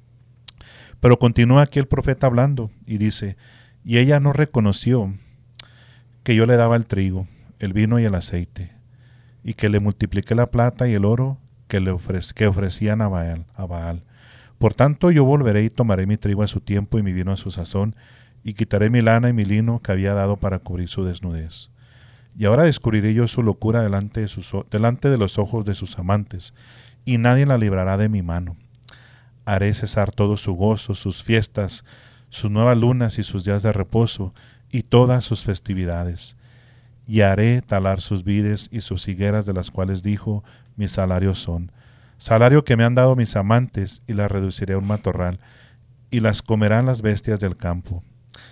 Pero continúa aquí el profeta hablando y dice, y ella no reconoció que yo le daba el trigo, el vino y el aceite, y que le multipliqué la plata y el oro que le ofrec- que ofrecían a Baal, a Baal. Por tanto yo volveré y tomaré mi trigo a su tiempo y mi vino a su sazón, y quitaré mi lana y mi lino que había dado para cubrir su desnudez. Y ahora descubriré yo su locura delante de, sus, delante de los ojos de sus amantes, y nadie la librará de mi mano. Haré cesar todo su gozo, sus fiestas, sus nuevas lunas y sus días de reposo, y todas sus festividades. Y haré talar sus vides y sus higueras, de las cuales dijo, mis salarios son. Salario que me han dado mis amantes, y las reduciré a un matorral, y las comerán las bestias del campo.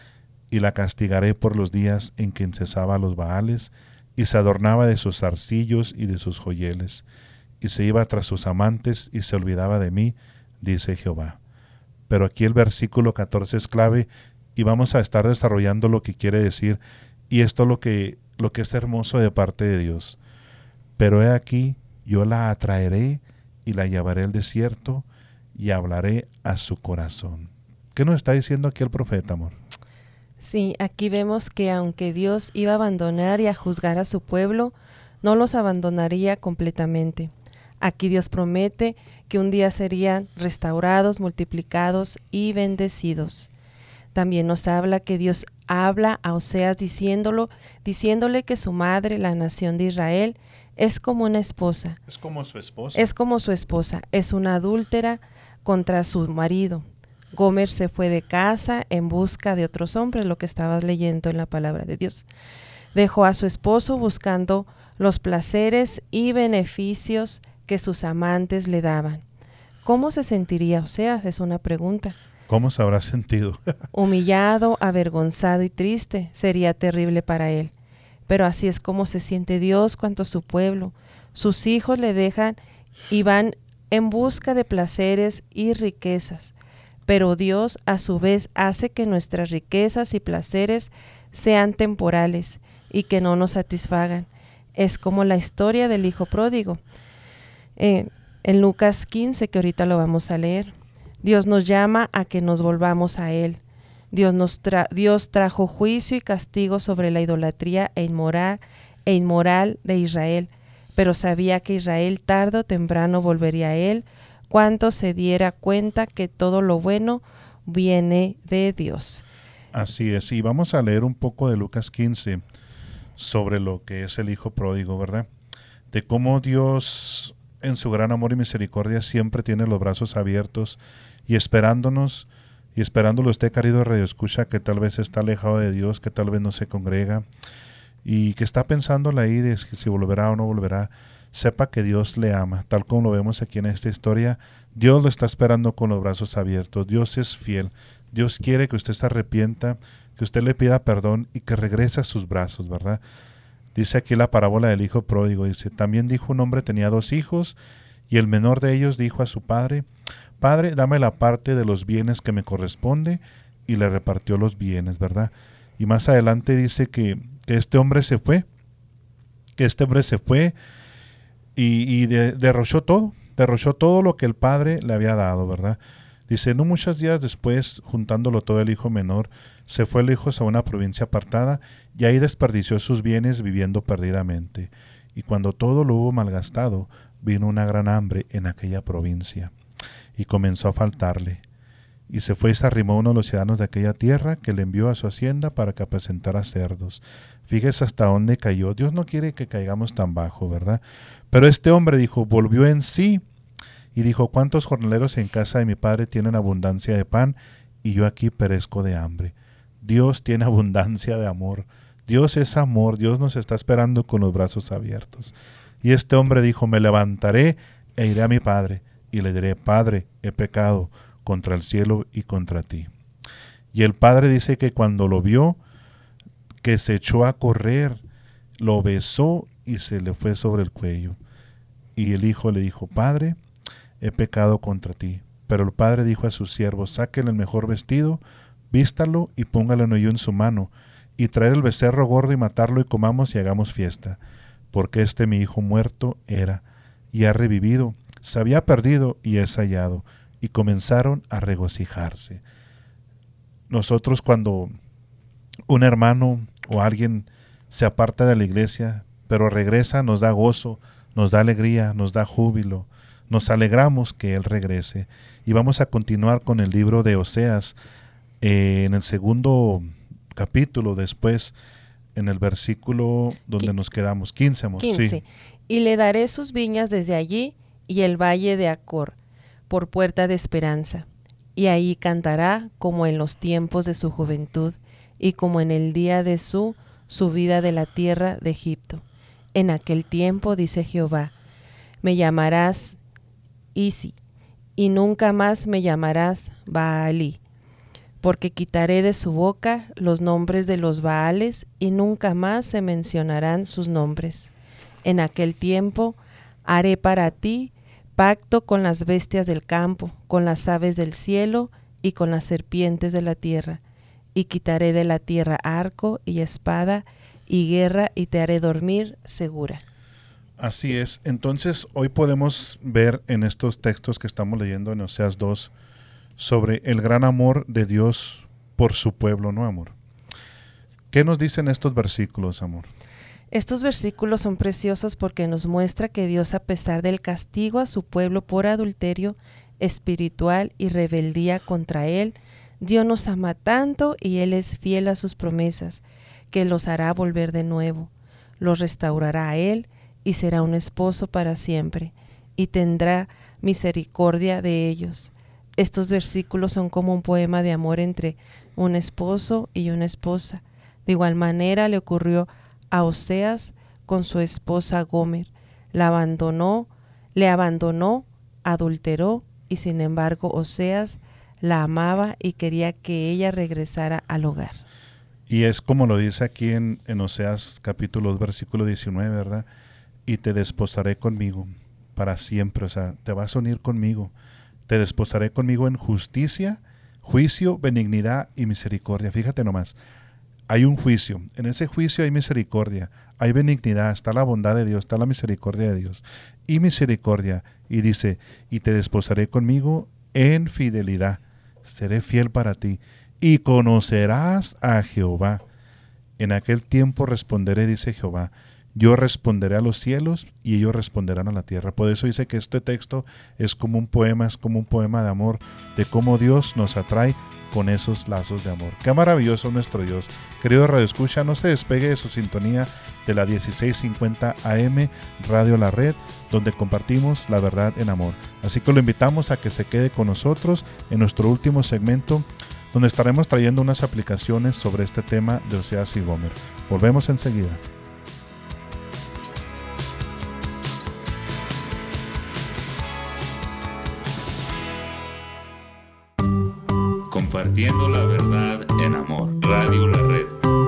Y la castigaré por los días en que incesaba a los Baales, y se adornaba de sus zarcillos y de sus joyeles, y se iba tras sus amantes, y se olvidaba de mí, dice Jehová. Pero aquí el versículo catorce es clave, y vamos a estar desarrollando lo que quiere decir, y esto es lo que, lo que es hermoso de parte de Dios. Pero he aquí, yo la atraeré, y la llevaré al desierto, y hablaré a su corazón. ¿Qué nos está diciendo aquí el profeta, amor? Sí, aquí vemos que aunque Dios iba a abandonar y a juzgar a su pueblo, no los abandonaría completamente. Aquí Dios promete que un día serían restaurados, multiplicados y bendecidos. También nos habla que Dios habla a Oseas diciéndolo, diciéndole que su madre, la nación de Israel, es como una esposa. Es como su esposa. Es como su esposa, es una adúltera contra su marido. Gomer se fue de casa en busca de otros hombres, lo que estabas leyendo en la palabra de Dios. Dejó a su esposo buscando los placeres y beneficios que sus amantes le daban. ¿Cómo se sentiría Oseas? Es una pregunta. ¿Cómo se habrá sentido? Humillado, avergonzado y triste, sería terrible para él. Pero así es como se siente Dios cuanto a su pueblo. Sus hijos le dejan y van en busca de placeres y riquezas. Pero Dios a su vez hace que nuestras riquezas y placeres sean temporales y que no nos satisfagan. Es como la historia del hijo pródigo. Eh, en Lucas quince, que ahorita lo vamos a leer, Dios nos llama a que nos volvamos a Él. Dios, nos tra- Dios trajo juicio y castigo sobre la idolatría e inmoral, e inmoral de Israel, pero sabía que Israel tarde o temprano volvería a Él, cuando se diera cuenta que todo lo bueno viene de Dios. Así es, y vamos a leer un poco de Lucas quince, sobre lo que es el hijo pródigo, ¿verdad? De cómo Dios en su gran amor y misericordia siempre tiene los brazos abiertos y esperándonos, y esperándolo usted, querido Radio Escucha, que tal vez está alejado de Dios, que tal vez no se congrega y que está pensando ahí de si volverá o no volverá. Sepa que Dios le ama, tal como lo vemos aquí en esta historia. Dios lo está esperando con los brazos abiertos. Dios es fiel. Dios quiere que usted se arrepienta, que usted le pida perdón y que regrese a sus brazos, ¿verdad? Dice aquí la parábola del hijo pródigo, dice, también dijo un hombre tenía dos hijos, y el menor de ellos dijo a su padre, Padre, dame la parte de los bienes que me corresponde, y le repartió los bienes, ¿verdad? Y más adelante dice que, que este hombre se fue, que este hombre se fue y, y de, derrochó todo, derrochó todo lo que el padre le había dado, ¿verdad? Dice, no muchos días después, juntándolo todo el hijo menor, se fue lejos a una provincia apartada y ahí desperdició sus bienes viviendo perdidamente. Y cuando todo lo hubo malgastado, vino una gran hambre en aquella provincia y comenzó a faltarle. Y se fue y se arrimó a uno de los ciudadanos de aquella tierra que le envió a su hacienda para que apacentara cerdos. Fíjese hasta dónde cayó. Dios no quiere que caigamos tan bajo, ¿verdad? Pero este hombre dijo, volvió en sí y dijo, ¿cuántos jornaleros en casa de mi padre tienen abundancia de pan y yo aquí perezco de hambre? Dios tiene abundancia de amor. Dios es amor. Dios nos está esperando con los brazos abiertos. Y este hombre dijo, me levantaré e iré a mi padre y le diré, Padre, he pecado contra el cielo y contra ti. Y el padre dice que cuando lo vio, que se echó a correr, lo besó y se le fue sobre el cuello. Y el hijo le dijo, Padre, he pecado contra ti. Pero el padre dijo a sus siervos, sáquenle el mejor vestido, vístalo y póngale un hoyo en su mano, y traer el becerro gordo y matarlo y comamos y hagamos fiesta. Porque este mi hijo muerto era, y ha revivido, se había perdido y es hallado. Y comenzaron a regocijarse. Nosotros cuando un hermano o alguien se aparta de la iglesia, pero regresa, nos da gozo, nos da alegría, nos da júbilo, nos alegramos que él regrese. Y vamos a continuar con el libro de Oseas, eh, en el segundo capítulo, después en el versículo donde nos quedamos, quince, amor. quince. Sí. Y le daré sus viñas desde allí y el valle de Acor por puerta de esperanza, y ahí cantará como en los tiempos de su juventud y como en el día de su subida de la tierra de Egipto. En aquel tiempo, dice Jehová, me llamarás Isi, y nunca más me llamarás Baalí, porque quitaré de su boca los nombres de los Baales y nunca más se mencionarán sus nombres. En aquel tiempo haré para ti pacto con las bestias del campo, con las aves del cielo y con las serpientes de la tierra, y quitaré de la tierra arco y espada y guerra y te haré dormir segura. Así es. Entonces hoy podemos ver en estos textos que estamos leyendo en Oseas dos sobre el gran amor de Dios por su pueblo, ¿no, amor? ¿Qué nos dicen estos versículos, amor? Estos versículos son preciosos porque nos muestra que Dios, a pesar del castigo a su pueblo por adulterio espiritual y rebeldía contra Él, Dios nos ama tanto y Él es fiel a sus promesas, que los hará volver de nuevo, los restaurará a Él y será un esposo para siempre, y tendrá misericordia de ellos. Estos versículos son como un poema de amor entre un esposo y una esposa. De igual manera le ocurrió a Oseas con su esposa Gomer. La abandonó, le abandonó, adulteró, y sin embargo Oseas la amaba y quería que ella regresara al hogar. Y es como lo dice aquí en, en Oseas capítulo dos, versículo diecinueve, ¿verdad? Y te desposaré conmigo para siempre, o sea, te vas a unir conmigo. Te desposaré conmigo en justicia, juicio, benignidad y misericordia. Fíjate nomás. Hay un juicio, en ese juicio hay misericordia, hay benignidad, está la bondad de Dios, está la misericordia de Dios, y misericordia, y dice, y te desposaré conmigo en fidelidad, seré fiel para ti, y conocerás a Jehová. En aquel tiempo responderé, dice Jehová, yo responderé a los cielos y ellos responderán a la tierra. Por eso dice que este texto es como un poema, es como un poema de amor, de cómo Dios nos atrae con esos lazos de amor. Qué maravilloso nuestro Dios. Querido Radio Escucha, no se despegue de su sintonía de la dieciséis cincuenta A M Radio La Red, donde compartimos la verdad en amor. Así que lo invitamos a que se quede con nosotros en nuestro último segmento, donde estaremos trayendo unas aplicaciones sobre este tema de Oseas y Gomer. Volvemos enseguida. Compartiendo la verdad en amor. Radio La Red.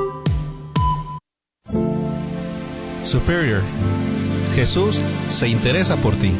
Superior. Jesús se interesa por ti.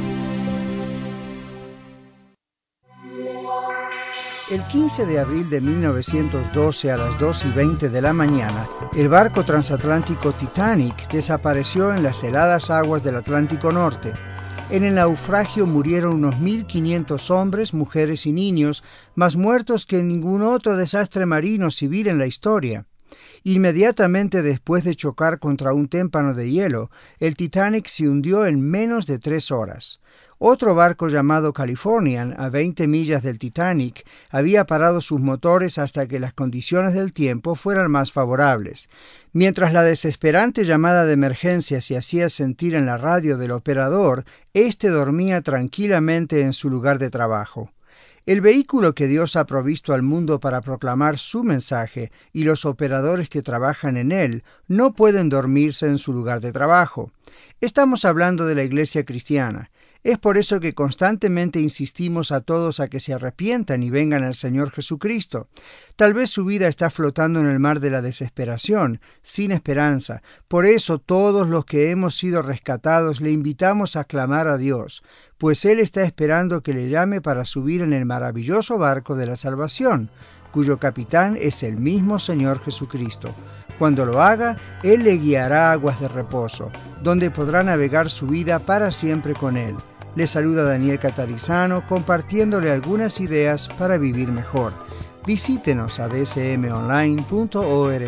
El quince de abril de mil novecientos doce a las dos y veinte de la mañana, el barco transatlántico Titanic desapareció en las heladas aguas del Atlántico Norte. En el naufragio murieron unos mil quinientos hombres, mujeres y niños, más muertos que en ningún otro desastre marino civil en la historia. Inmediatamente después de chocar contra un témpano de hielo, el Titanic se hundió en menos de tres horas. Otro barco llamado Californian, a veinte millas del Titanic, había parado sus motores hasta que las condiciones del tiempo fueran más favorables. Mientras la desesperante llamada de emergencia se hacía sentir en la radio del operador, éste dormía tranquilamente en su lugar de trabajo. El vehículo que Dios ha provisto al mundo para proclamar su mensaje y los operadores que trabajan en él no pueden dormirse en su lugar de trabajo. Estamos hablando de la iglesia cristiana. Es por eso que constantemente insistimos a todos a que se arrepientan y vengan al Señor Jesucristo. Tal vez su vida está flotando en el mar de la desesperación, sin esperanza. Por eso todos los que hemos sido rescatados le invitamos a clamar a Dios, pues Él está esperando que le llame para subir en el maravilloso barco de la salvación, cuyo capitán es el mismo Señor Jesucristo. Cuando lo haga, Él le guiará a aguas de reposo, donde podrá navegar su vida para siempre con Él. Le saluda Daniel Catarizano, compartiéndole algunas ideas para vivir mejor. Visítenos a d s m online punto org.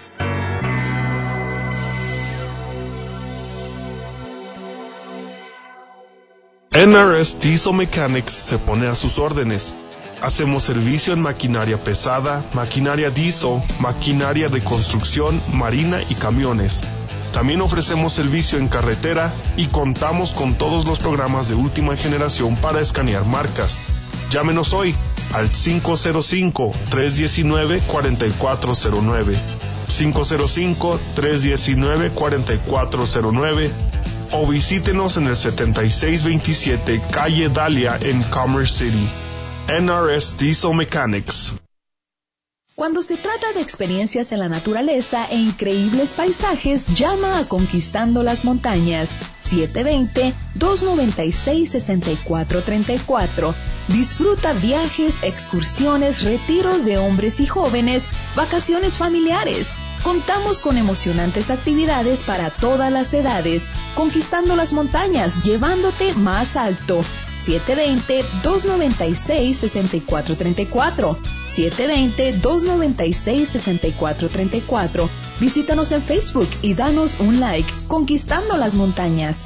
N R S Diesel Mechanics se pone a sus órdenes. Hacemos servicio en maquinaria pesada, maquinaria diesel, maquinaria de construcción, marina y camiones. También ofrecemos servicio en carretera y contamos con todos los programas de última generación para escanear marcas. Llámenos hoy al cinco cero cinco, tres uno nueve, cuatro cuatro cero nueve, cinco cero cinco, tres uno nueve, cuatro cuatro cero nueve o visítenos en el setenta y seis veintisiete Calle Dahlia en Commerce City. N R S Diesel Mechanics. Cuando se trata de experiencias en la naturaleza e increíbles paisajes, llama a Conquistando las Montañas, siete dos cero, dos nueve seis, seis cuatro tres cuatro. Disfruta viajes, excursiones, retiros de hombres y jóvenes, vacaciones familiares. Contamos con emocionantes actividades para todas las edades. Conquistando las montañas, llevándote más alto. siete dos cero, dos nueve seis, seis cuatro tres cuatro. siete dos cero, dos nueve seis, seis cuatro tres cuatro. Visítanos en Facebook y danos un like. Conquistando las montañas.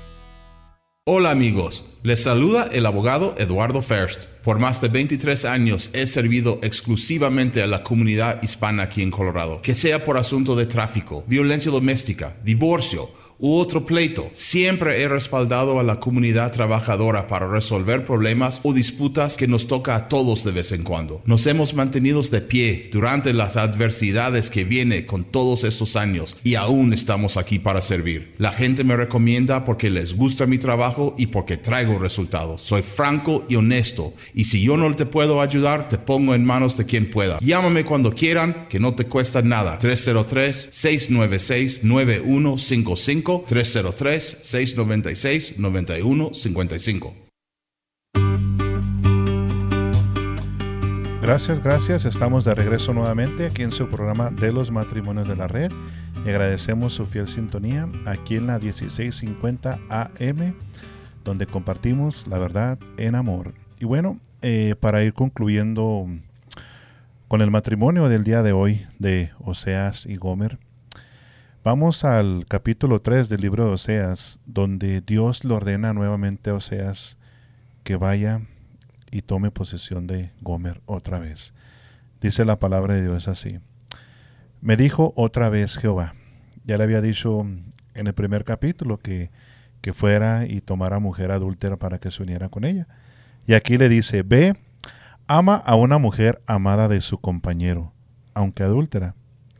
Hola amigos, les saluda el abogado Eduardo First. Por más de veintitrés años he servido exclusivamente a la comunidad hispana aquí en Colorado. Que sea por asunto de tráfico, violencia doméstica, divorcio u otro pleito, siempre he respaldado a la comunidad trabajadora para resolver problemas o disputas que nos toca a todos de vez en cuando. Nos hemos mantenido de pie durante las adversidades que viene con todos estos años y aún estamos aquí para servir. La gente me recomienda porque les gusta mi trabajo y porque traigo resultados. Soy franco y honesto y si yo no te puedo ayudar, te pongo en manos de quien pueda. Llámame cuando quieran, que no te cuesta nada. tres cero tres, seis nueve seis, nueve uno cinco cinco, tres cero tres, seis nueve seis, nueve uno cinco cinco. Gracias, gracias. Estamos de regreso nuevamente aquí en su programa de los matrimonios de la red. Y agradecemos su fiel sintonía aquí en la dieciséis cincuenta A M, donde compartimos la verdad en amor. Y bueno, eh, para ir concluyendo con el matrimonio del día de hoy de Oseas y Gomer, vamos al capítulo tres del libro de Oseas, donde Dios le ordena nuevamente a Oseas que vaya y tome posesión de Gomer otra vez. Dice la palabra de Dios así. Me dijo otra vez Jehová. Ya le había dicho en el primer capítulo que, que fuera y tomara mujer adúltera para que se uniera con ella. Y aquí le dice, ve, ama a una mujer amada de su compañero, aunque adúltera,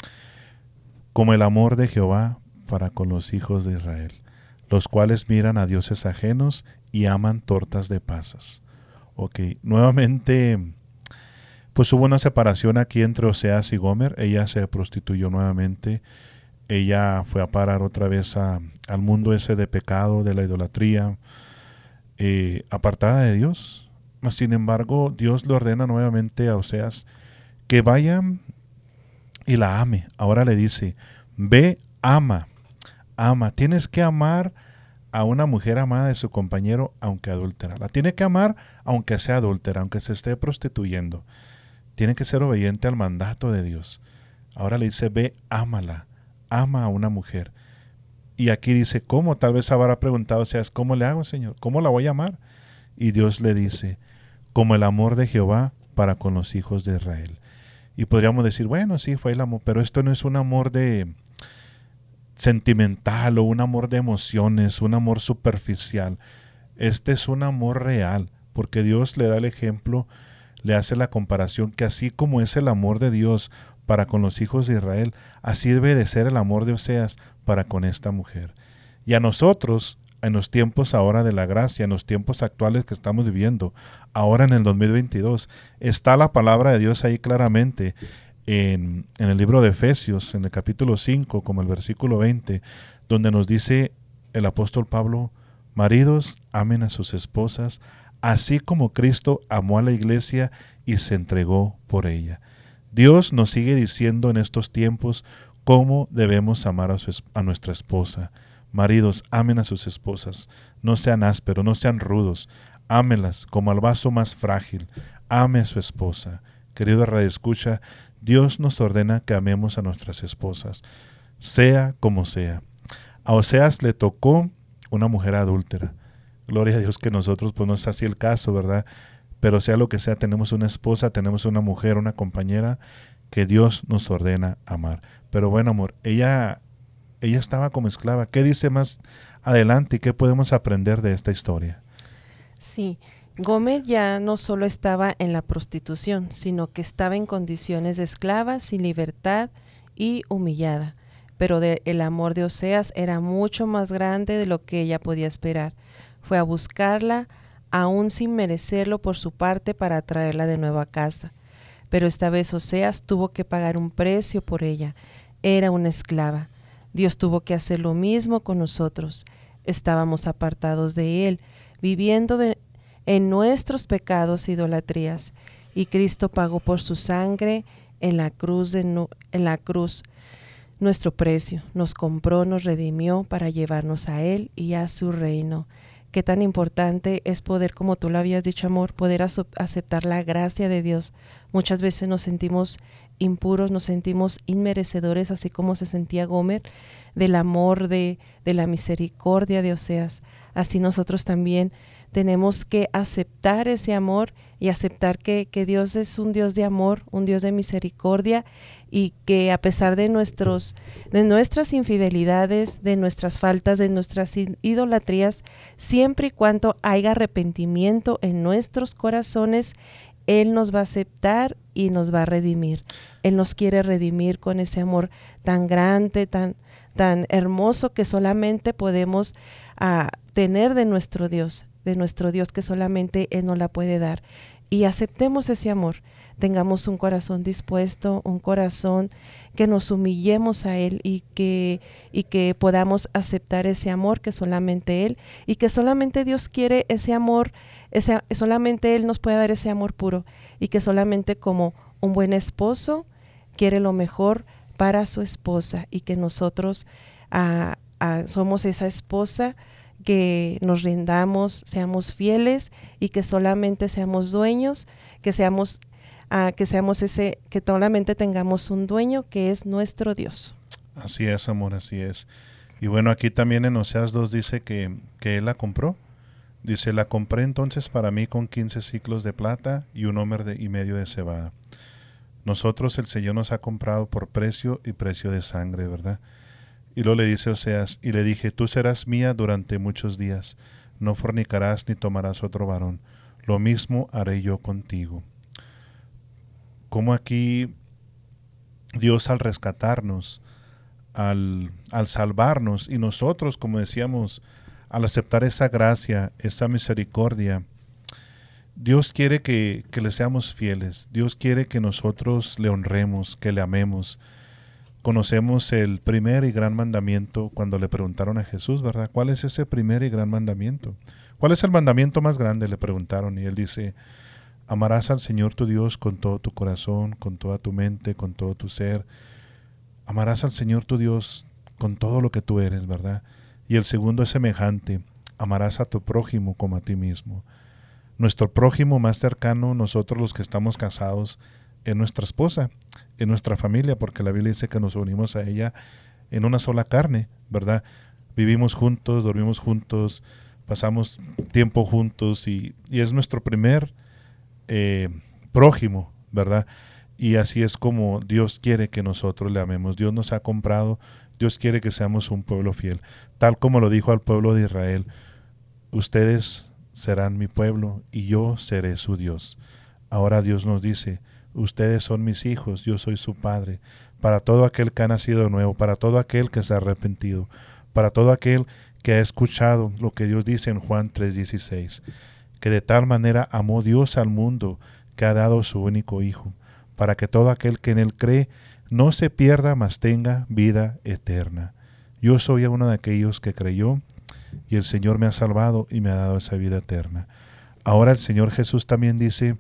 como el amor de Jehová para con los hijos de Israel, los cuales miran a dioses ajenos y aman tortas de pasas. Ok, nuevamente, pues hubo una separación aquí entre Oseas y Gomer. Ella se prostituyó nuevamente. Ella fue a parar otra vez a, al mundo ese de pecado, de la idolatría, eh, apartada de Dios. Mas, sin embargo, Dios le ordena nuevamente a Oseas que vaya y la ame. Ahora le dice, ve, ama, ama. Tienes que amar a una mujer amada de su compañero, aunque adúltera. La tiene que amar aunque sea adúltera, aunque se esté prostituyendo. Tiene que ser obediente al mandato de Dios. Ahora le dice, ve, ámala. Ama a una mujer. Y aquí dice, ¿cómo? Tal vez habrá preguntado, o sea, ¿cómo le hago, Señor? ¿Cómo la voy a amar? Y Dios le dice, como el amor de Jehová para con los hijos de Israel. Y podríamos decir, bueno, sí, fue el amor, pero esto no es un amor de sentimental o un amor de emociones, un amor superficial. Este es un amor real, porque Dios le da el ejemplo, le hace la comparación que así como es el amor de Dios para con los hijos de Israel, así debe de ser el amor de Oseas para con esta mujer. Y a nosotros, en los tiempos ahora de la gracia, en los tiempos actuales que estamos viviendo, ahora en el dos mil veintidós, está la palabra de Dios ahí claramente en, en el libro de Efesios, en el capítulo cinco, como el versículo veinte, donde nos dice el apóstol Pablo, maridos, amen a sus esposas, así como Cristo amó a la iglesia y se entregó por ella. Dios nos sigue diciendo en estos tiempos cómo debemos amar a, su, a nuestra esposa. Maridos, amen a sus esposas, no sean ásperos, no sean rudos, ámenlas como al vaso más frágil, ame a su esposa. Querido radioescucha, Dios nos ordena que amemos a nuestras esposas, sea como sea. A Oseas le tocó una mujer adúltera. Gloria a Dios que nosotros, pues no es así el caso, ¿verdad? Pero sea lo que sea, tenemos una esposa, tenemos una mujer, una compañera que Dios nos ordena amar. Pero bueno, amor, ella, ella estaba como esclava. ¿Qué dice más adelante y qué podemos aprender de esta historia? Sí, Gomer ya no solo estaba en la prostitución, sino que estaba en condiciones de esclava, sin libertad y humillada. Pero de, el amor de Oseas era mucho más grande de lo que ella podía esperar. Fue a buscarla, aún sin merecerlo por su parte, para traerla de nuevo a casa. Pero esta vez Oseas tuvo que pagar un precio por ella. Era una esclava. Dios tuvo que hacer lo mismo con nosotros. Estábamos apartados de Él, viviendo de, en nuestros pecados e idolatrías. Y Cristo pagó por su sangre en la cruz, de, en la cruz nuestro precio. Nos compró, nos redimió para llevarnos a Él y a su reino. Qué tan importante es poder, como tú lo habías dicho, amor, poder aceptar la gracia de Dios. Muchas veces nos sentimos impuros, nos sentimos inmerecedores, así como se sentía Gomer, del amor, de, de la misericordia de Oseas. Así nosotros también tenemos que aceptar ese amor y aceptar que, que Dios es un Dios de amor, un Dios de misericordia, y que a pesar de, nuestros, de nuestras infidelidades, de nuestras faltas, de nuestras idolatrías, siempre y cuando haya arrepentimiento en nuestros corazones, Él nos va a aceptar y nos va a redimir. Él nos quiere redimir con ese amor tan grande, tan, tan hermoso que solamente podemos uh, tener de nuestro Dios, de nuestro Dios que solamente Él nos la puede dar. Y aceptemos ese amor, tengamos un corazón dispuesto, un corazón que nos humillemos a Él y que, y que podamos aceptar ese amor que solamente Él, y que solamente Dios quiere ese amor, ese, solamente Él nos puede dar ese amor puro, y que solamente como un buen esposo quiere lo mejor para su esposa, y que nosotros uh, uh, somos esa esposa que nos rindamos, seamos fieles y que solamente seamos dueños, que seamos, uh, que seamos ese, que solamente tengamos un dueño que es nuestro Dios. Así es, amor, así es. Y bueno, aquí también en Oseas dos dice que, que él la compró. Dice, la compré entonces para mí con quince ciclos de plata y un homer de, y medio de cebada. Nosotros el Señor nos ha comprado por precio y precio de sangre, ¿verdad? Y luego le dice Oseas, y le dije, tú serás mía durante muchos días, no fornicarás ni tomarás otro varón, lo mismo haré yo contigo. Como aquí Dios al rescatarnos, al, al salvarnos, y nosotros, como decíamos, al aceptar esa gracia, esa misericordia, Dios quiere que, que le seamos fieles. Dios quiere que nosotros le honremos, que le amemos. Conocemos el primer y gran mandamiento cuando le preguntaron a Jesús, ¿verdad? ¿Cuál es ese primer y gran mandamiento? ¿Cuál es el mandamiento más grande? Le preguntaron y él dice, amarás al Señor tu Dios con todo tu corazón, con toda tu mente, con todo tu ser. Amarás al Señor tu Dios con todo lo que tú eres, ¿verdad? Y el segundo es semejante, amarás a tu prójimo como a ti mismo. Nuestro prójimo más cercano, nosotros los que estamos casados, es nuestra esposa, es nuestra familia, porque la Biblia dice que nos unimos a ella en una sola carne, ¿verdad? Vivimos juntos, dormimos juntos, pasamos tiempo juntos y, y es nuestro primer eh, prójimo, ¿verdad? Y así es como Dios quiere que nosotros le amemos. Dios nos ha comprado, Dios quiere que seamos un pueblo fiel, tal como lo dijo al pueblo de Israel, ustedes serán mi pueblo y yo seré su Dios. Ahora Dios nos dice, ustedes son mis hijos, yo soy su padre, para todo aquel que ha nacido de nuevo, para todo aquel que se ha arrepentido, para todo aquel que ha escuchado lo que Dios dice en Juan tres dieciséis, que de tal manera amó Dios al mundo que ha dado su único hijo, para que todo aquel que en él cree no se pierda, mas tenga vida eterna. Yo soy uno de aquellos que creyó y el Señor me ha salvado y me ha dado esa vida eterna. Ahora el Señor Jesús también dice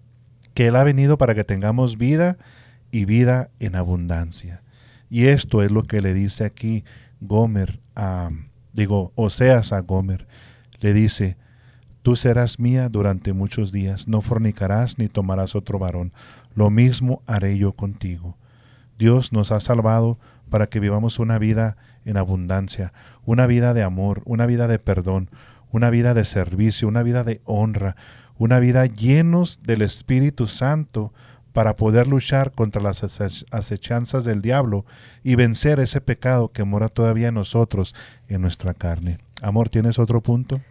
que Él ha venido para que tengamos vida y vida en abundancia. Y esto es lo que le dice aquí Gomer a, digo, Oseas a Gomer. Le dice, tú serás mía durante muchos días, no fornicarás ni tomarás otro varón. Lo mismo haré yo contigo. Dios nos ha salvado para que vivamos una vida en abundancia, una vida de amor, una vida de perdón, una vida de servicio, una vida de honra, una vida llenos del Espíritu Santo para poder luchar contra las acechanzas del diablo y vencer ese pecado que mora todavía en nosotros, en nuestra carne. Amor, ¿tienes otro punto?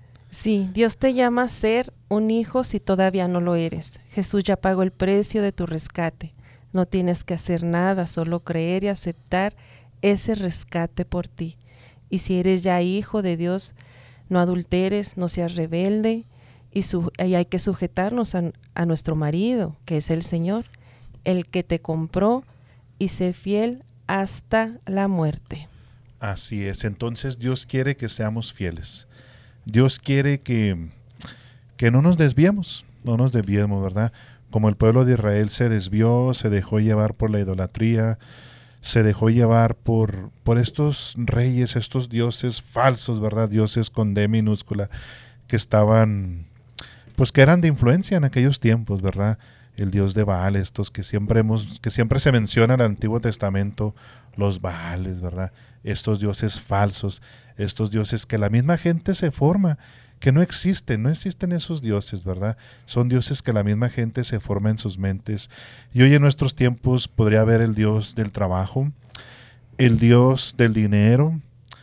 Sí, Dios te llama a ser un hijo si todavía no lo eres. Jesús ya pagó el precio de tu rescate. No tienes que hacer nada, solo creer y aceptar ese rescate por ti. Y si eres ya hijo de Dios, no adulteres, no seas rebelde, y, su, y hay que sujetarnos a, a nuestro marido, que es el Señor, el que te compró, y sé fiel hasta la muerte. Así es, entonces Dios quiere que seamos fieles. Dios quiere que, que no nos desviemos, no nos desviemos, ¿verdad? Como el pueblo de Israel se desvió, se dejó llevar por la idolatría, se dejó llevar por, por estos reyes, estos dioses falsos, ¿verdad? Dioses con D minúscula, que estaban, pues que eran de influencia en aquellos tiempos, ¿verdad? El dios de Baal, estos que siempre hemos, que siempre se menciona en el Antiguo Testamento, los Baales, ¿verdad? Estos dioses falsos, estos dioses que la misma gente se forma, que no existen, no existen esos dioses, ¿verdad? Son dioses que la misma gente se forma en sus mentes. Y hoy en nuestros tiempos podría haber el dios del trabajo, el dios del dinero,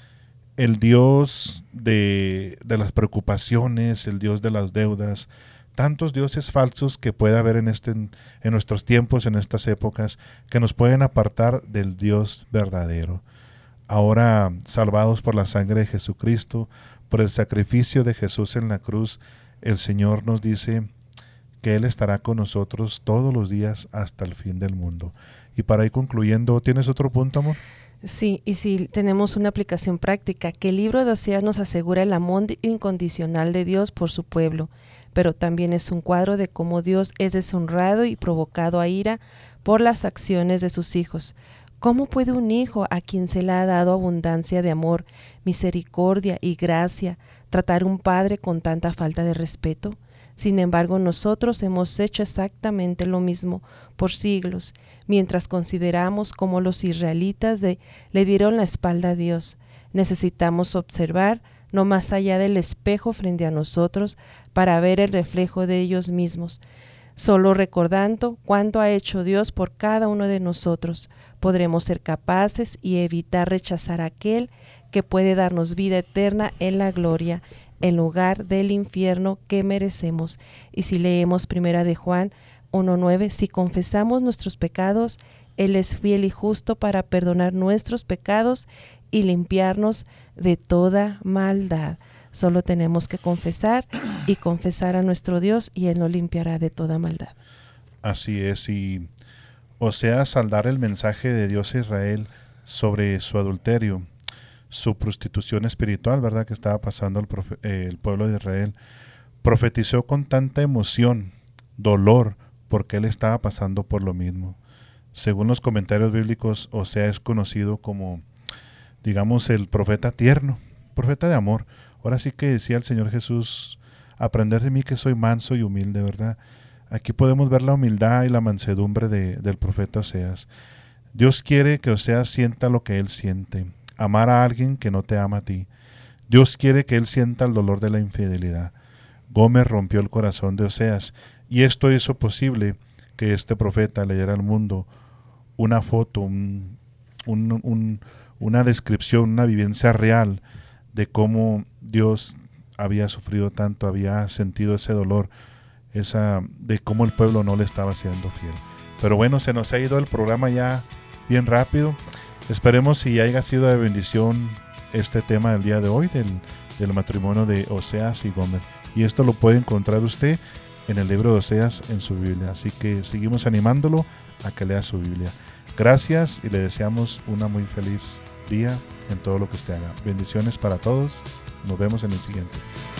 el dios de, de las preocupaciones, el dios de las deudas, tantos dioses falsos que puede haber en, este, en nuestros tiempos, en estas épocas, que nos pueden apartar del Dios verdadero. Ahora, salvados por la sangre de Jesucristo, por el sacrificio de Jesús en la cruz, el Señor nos dice que Él estará con nosotros todos los días hasta el fin del mundo. Y para ir concluyendo, ¿tienes otro punto, amor? Sí, y si tenemos una aplicación práctica, que el libro de Oseas nos asegura el amor incondicional de Dios por su pueblo, pero también es un cuadro de cómo Dios es deshonrado y provocado a ira por las acciones de sus hijos. ¿Cómo puede un hijo a quien se le ha dado abundancia de amor, misericordia y gracia tratar a un padre con tanta falta de respeto? Sin embargo, nosotros hemos hecho exactamente lo mismo por siglos, mientras consideramos cómo los israelitas de, le dieron la espalda a Dios. Necesitamos observar no más allá del espejo frente a nosotros para ver el reflejo de ellos mismos. Solo recordando cuánto ha hecho Dios por cada uno de nosotros, podremos ser capaces y evitar rechazar a aquel que puede darnos vida eterna en la gloria, en lugar del infierno que merecemos. Y si leemos primera de Juan uno nueve, si confesamos nuestros pecados, Él es fiel y justo para perdonar nuestros pecados y limpiarnos de toda maldad. Solo tenemos que confesar y confesar a nuestro Dios y Él nos limpiará de toda maldad. Así es, y Oseas, al dar el mensaje de Dios a Israel sobre su adulterio, su prostitución espiritual, ¿verdad?, que estaba pasando el, profe- eh, el pueblo de Israel, profetizó con tanta emoción, dolor, porque él estaba pasando por lo mismo. Según los comentarios bíblicos, Oseas es conocido como, digamos, el profeta tierno, profeta de amor. Ahora sí que decía el Señor Jesús, aprender de mí que soy manso y humilde, ¿verdad? Aquí podemos ver la humildad y la mansedumbre de, del profeta Oseas. Dios quiere que Oseas sienta lo que él siente, amar a alguien que no te ama a ti. Dios quiere que él sienta el dolor de la infidelidad. Gómez rompió el corazón de Oseas, y esto hizo posible que este profeta le diera al mundo una foto, un, un, un, una descripción, una vivencia real de cómo Dios había sufrido tanto, había sentido ese dolor, esa, de cómo el pueblo no le estaba siendo fiel. Pero bueno, se nos ha ido el programa ya bien rápido. Esperemos si haya sido de bendición este tema del día de hoy, del, del matrimonio de Oseas y Gómez. Y esto lo puede encontrar usted en el libro de Oseas en su Biblia. Así que seguimos animándolo a que lea su Biblia. Gracias y le deseamos una muy feliz día en todo lo que usted haga. Bendiciones para todos. Nos vemos en el siguiente.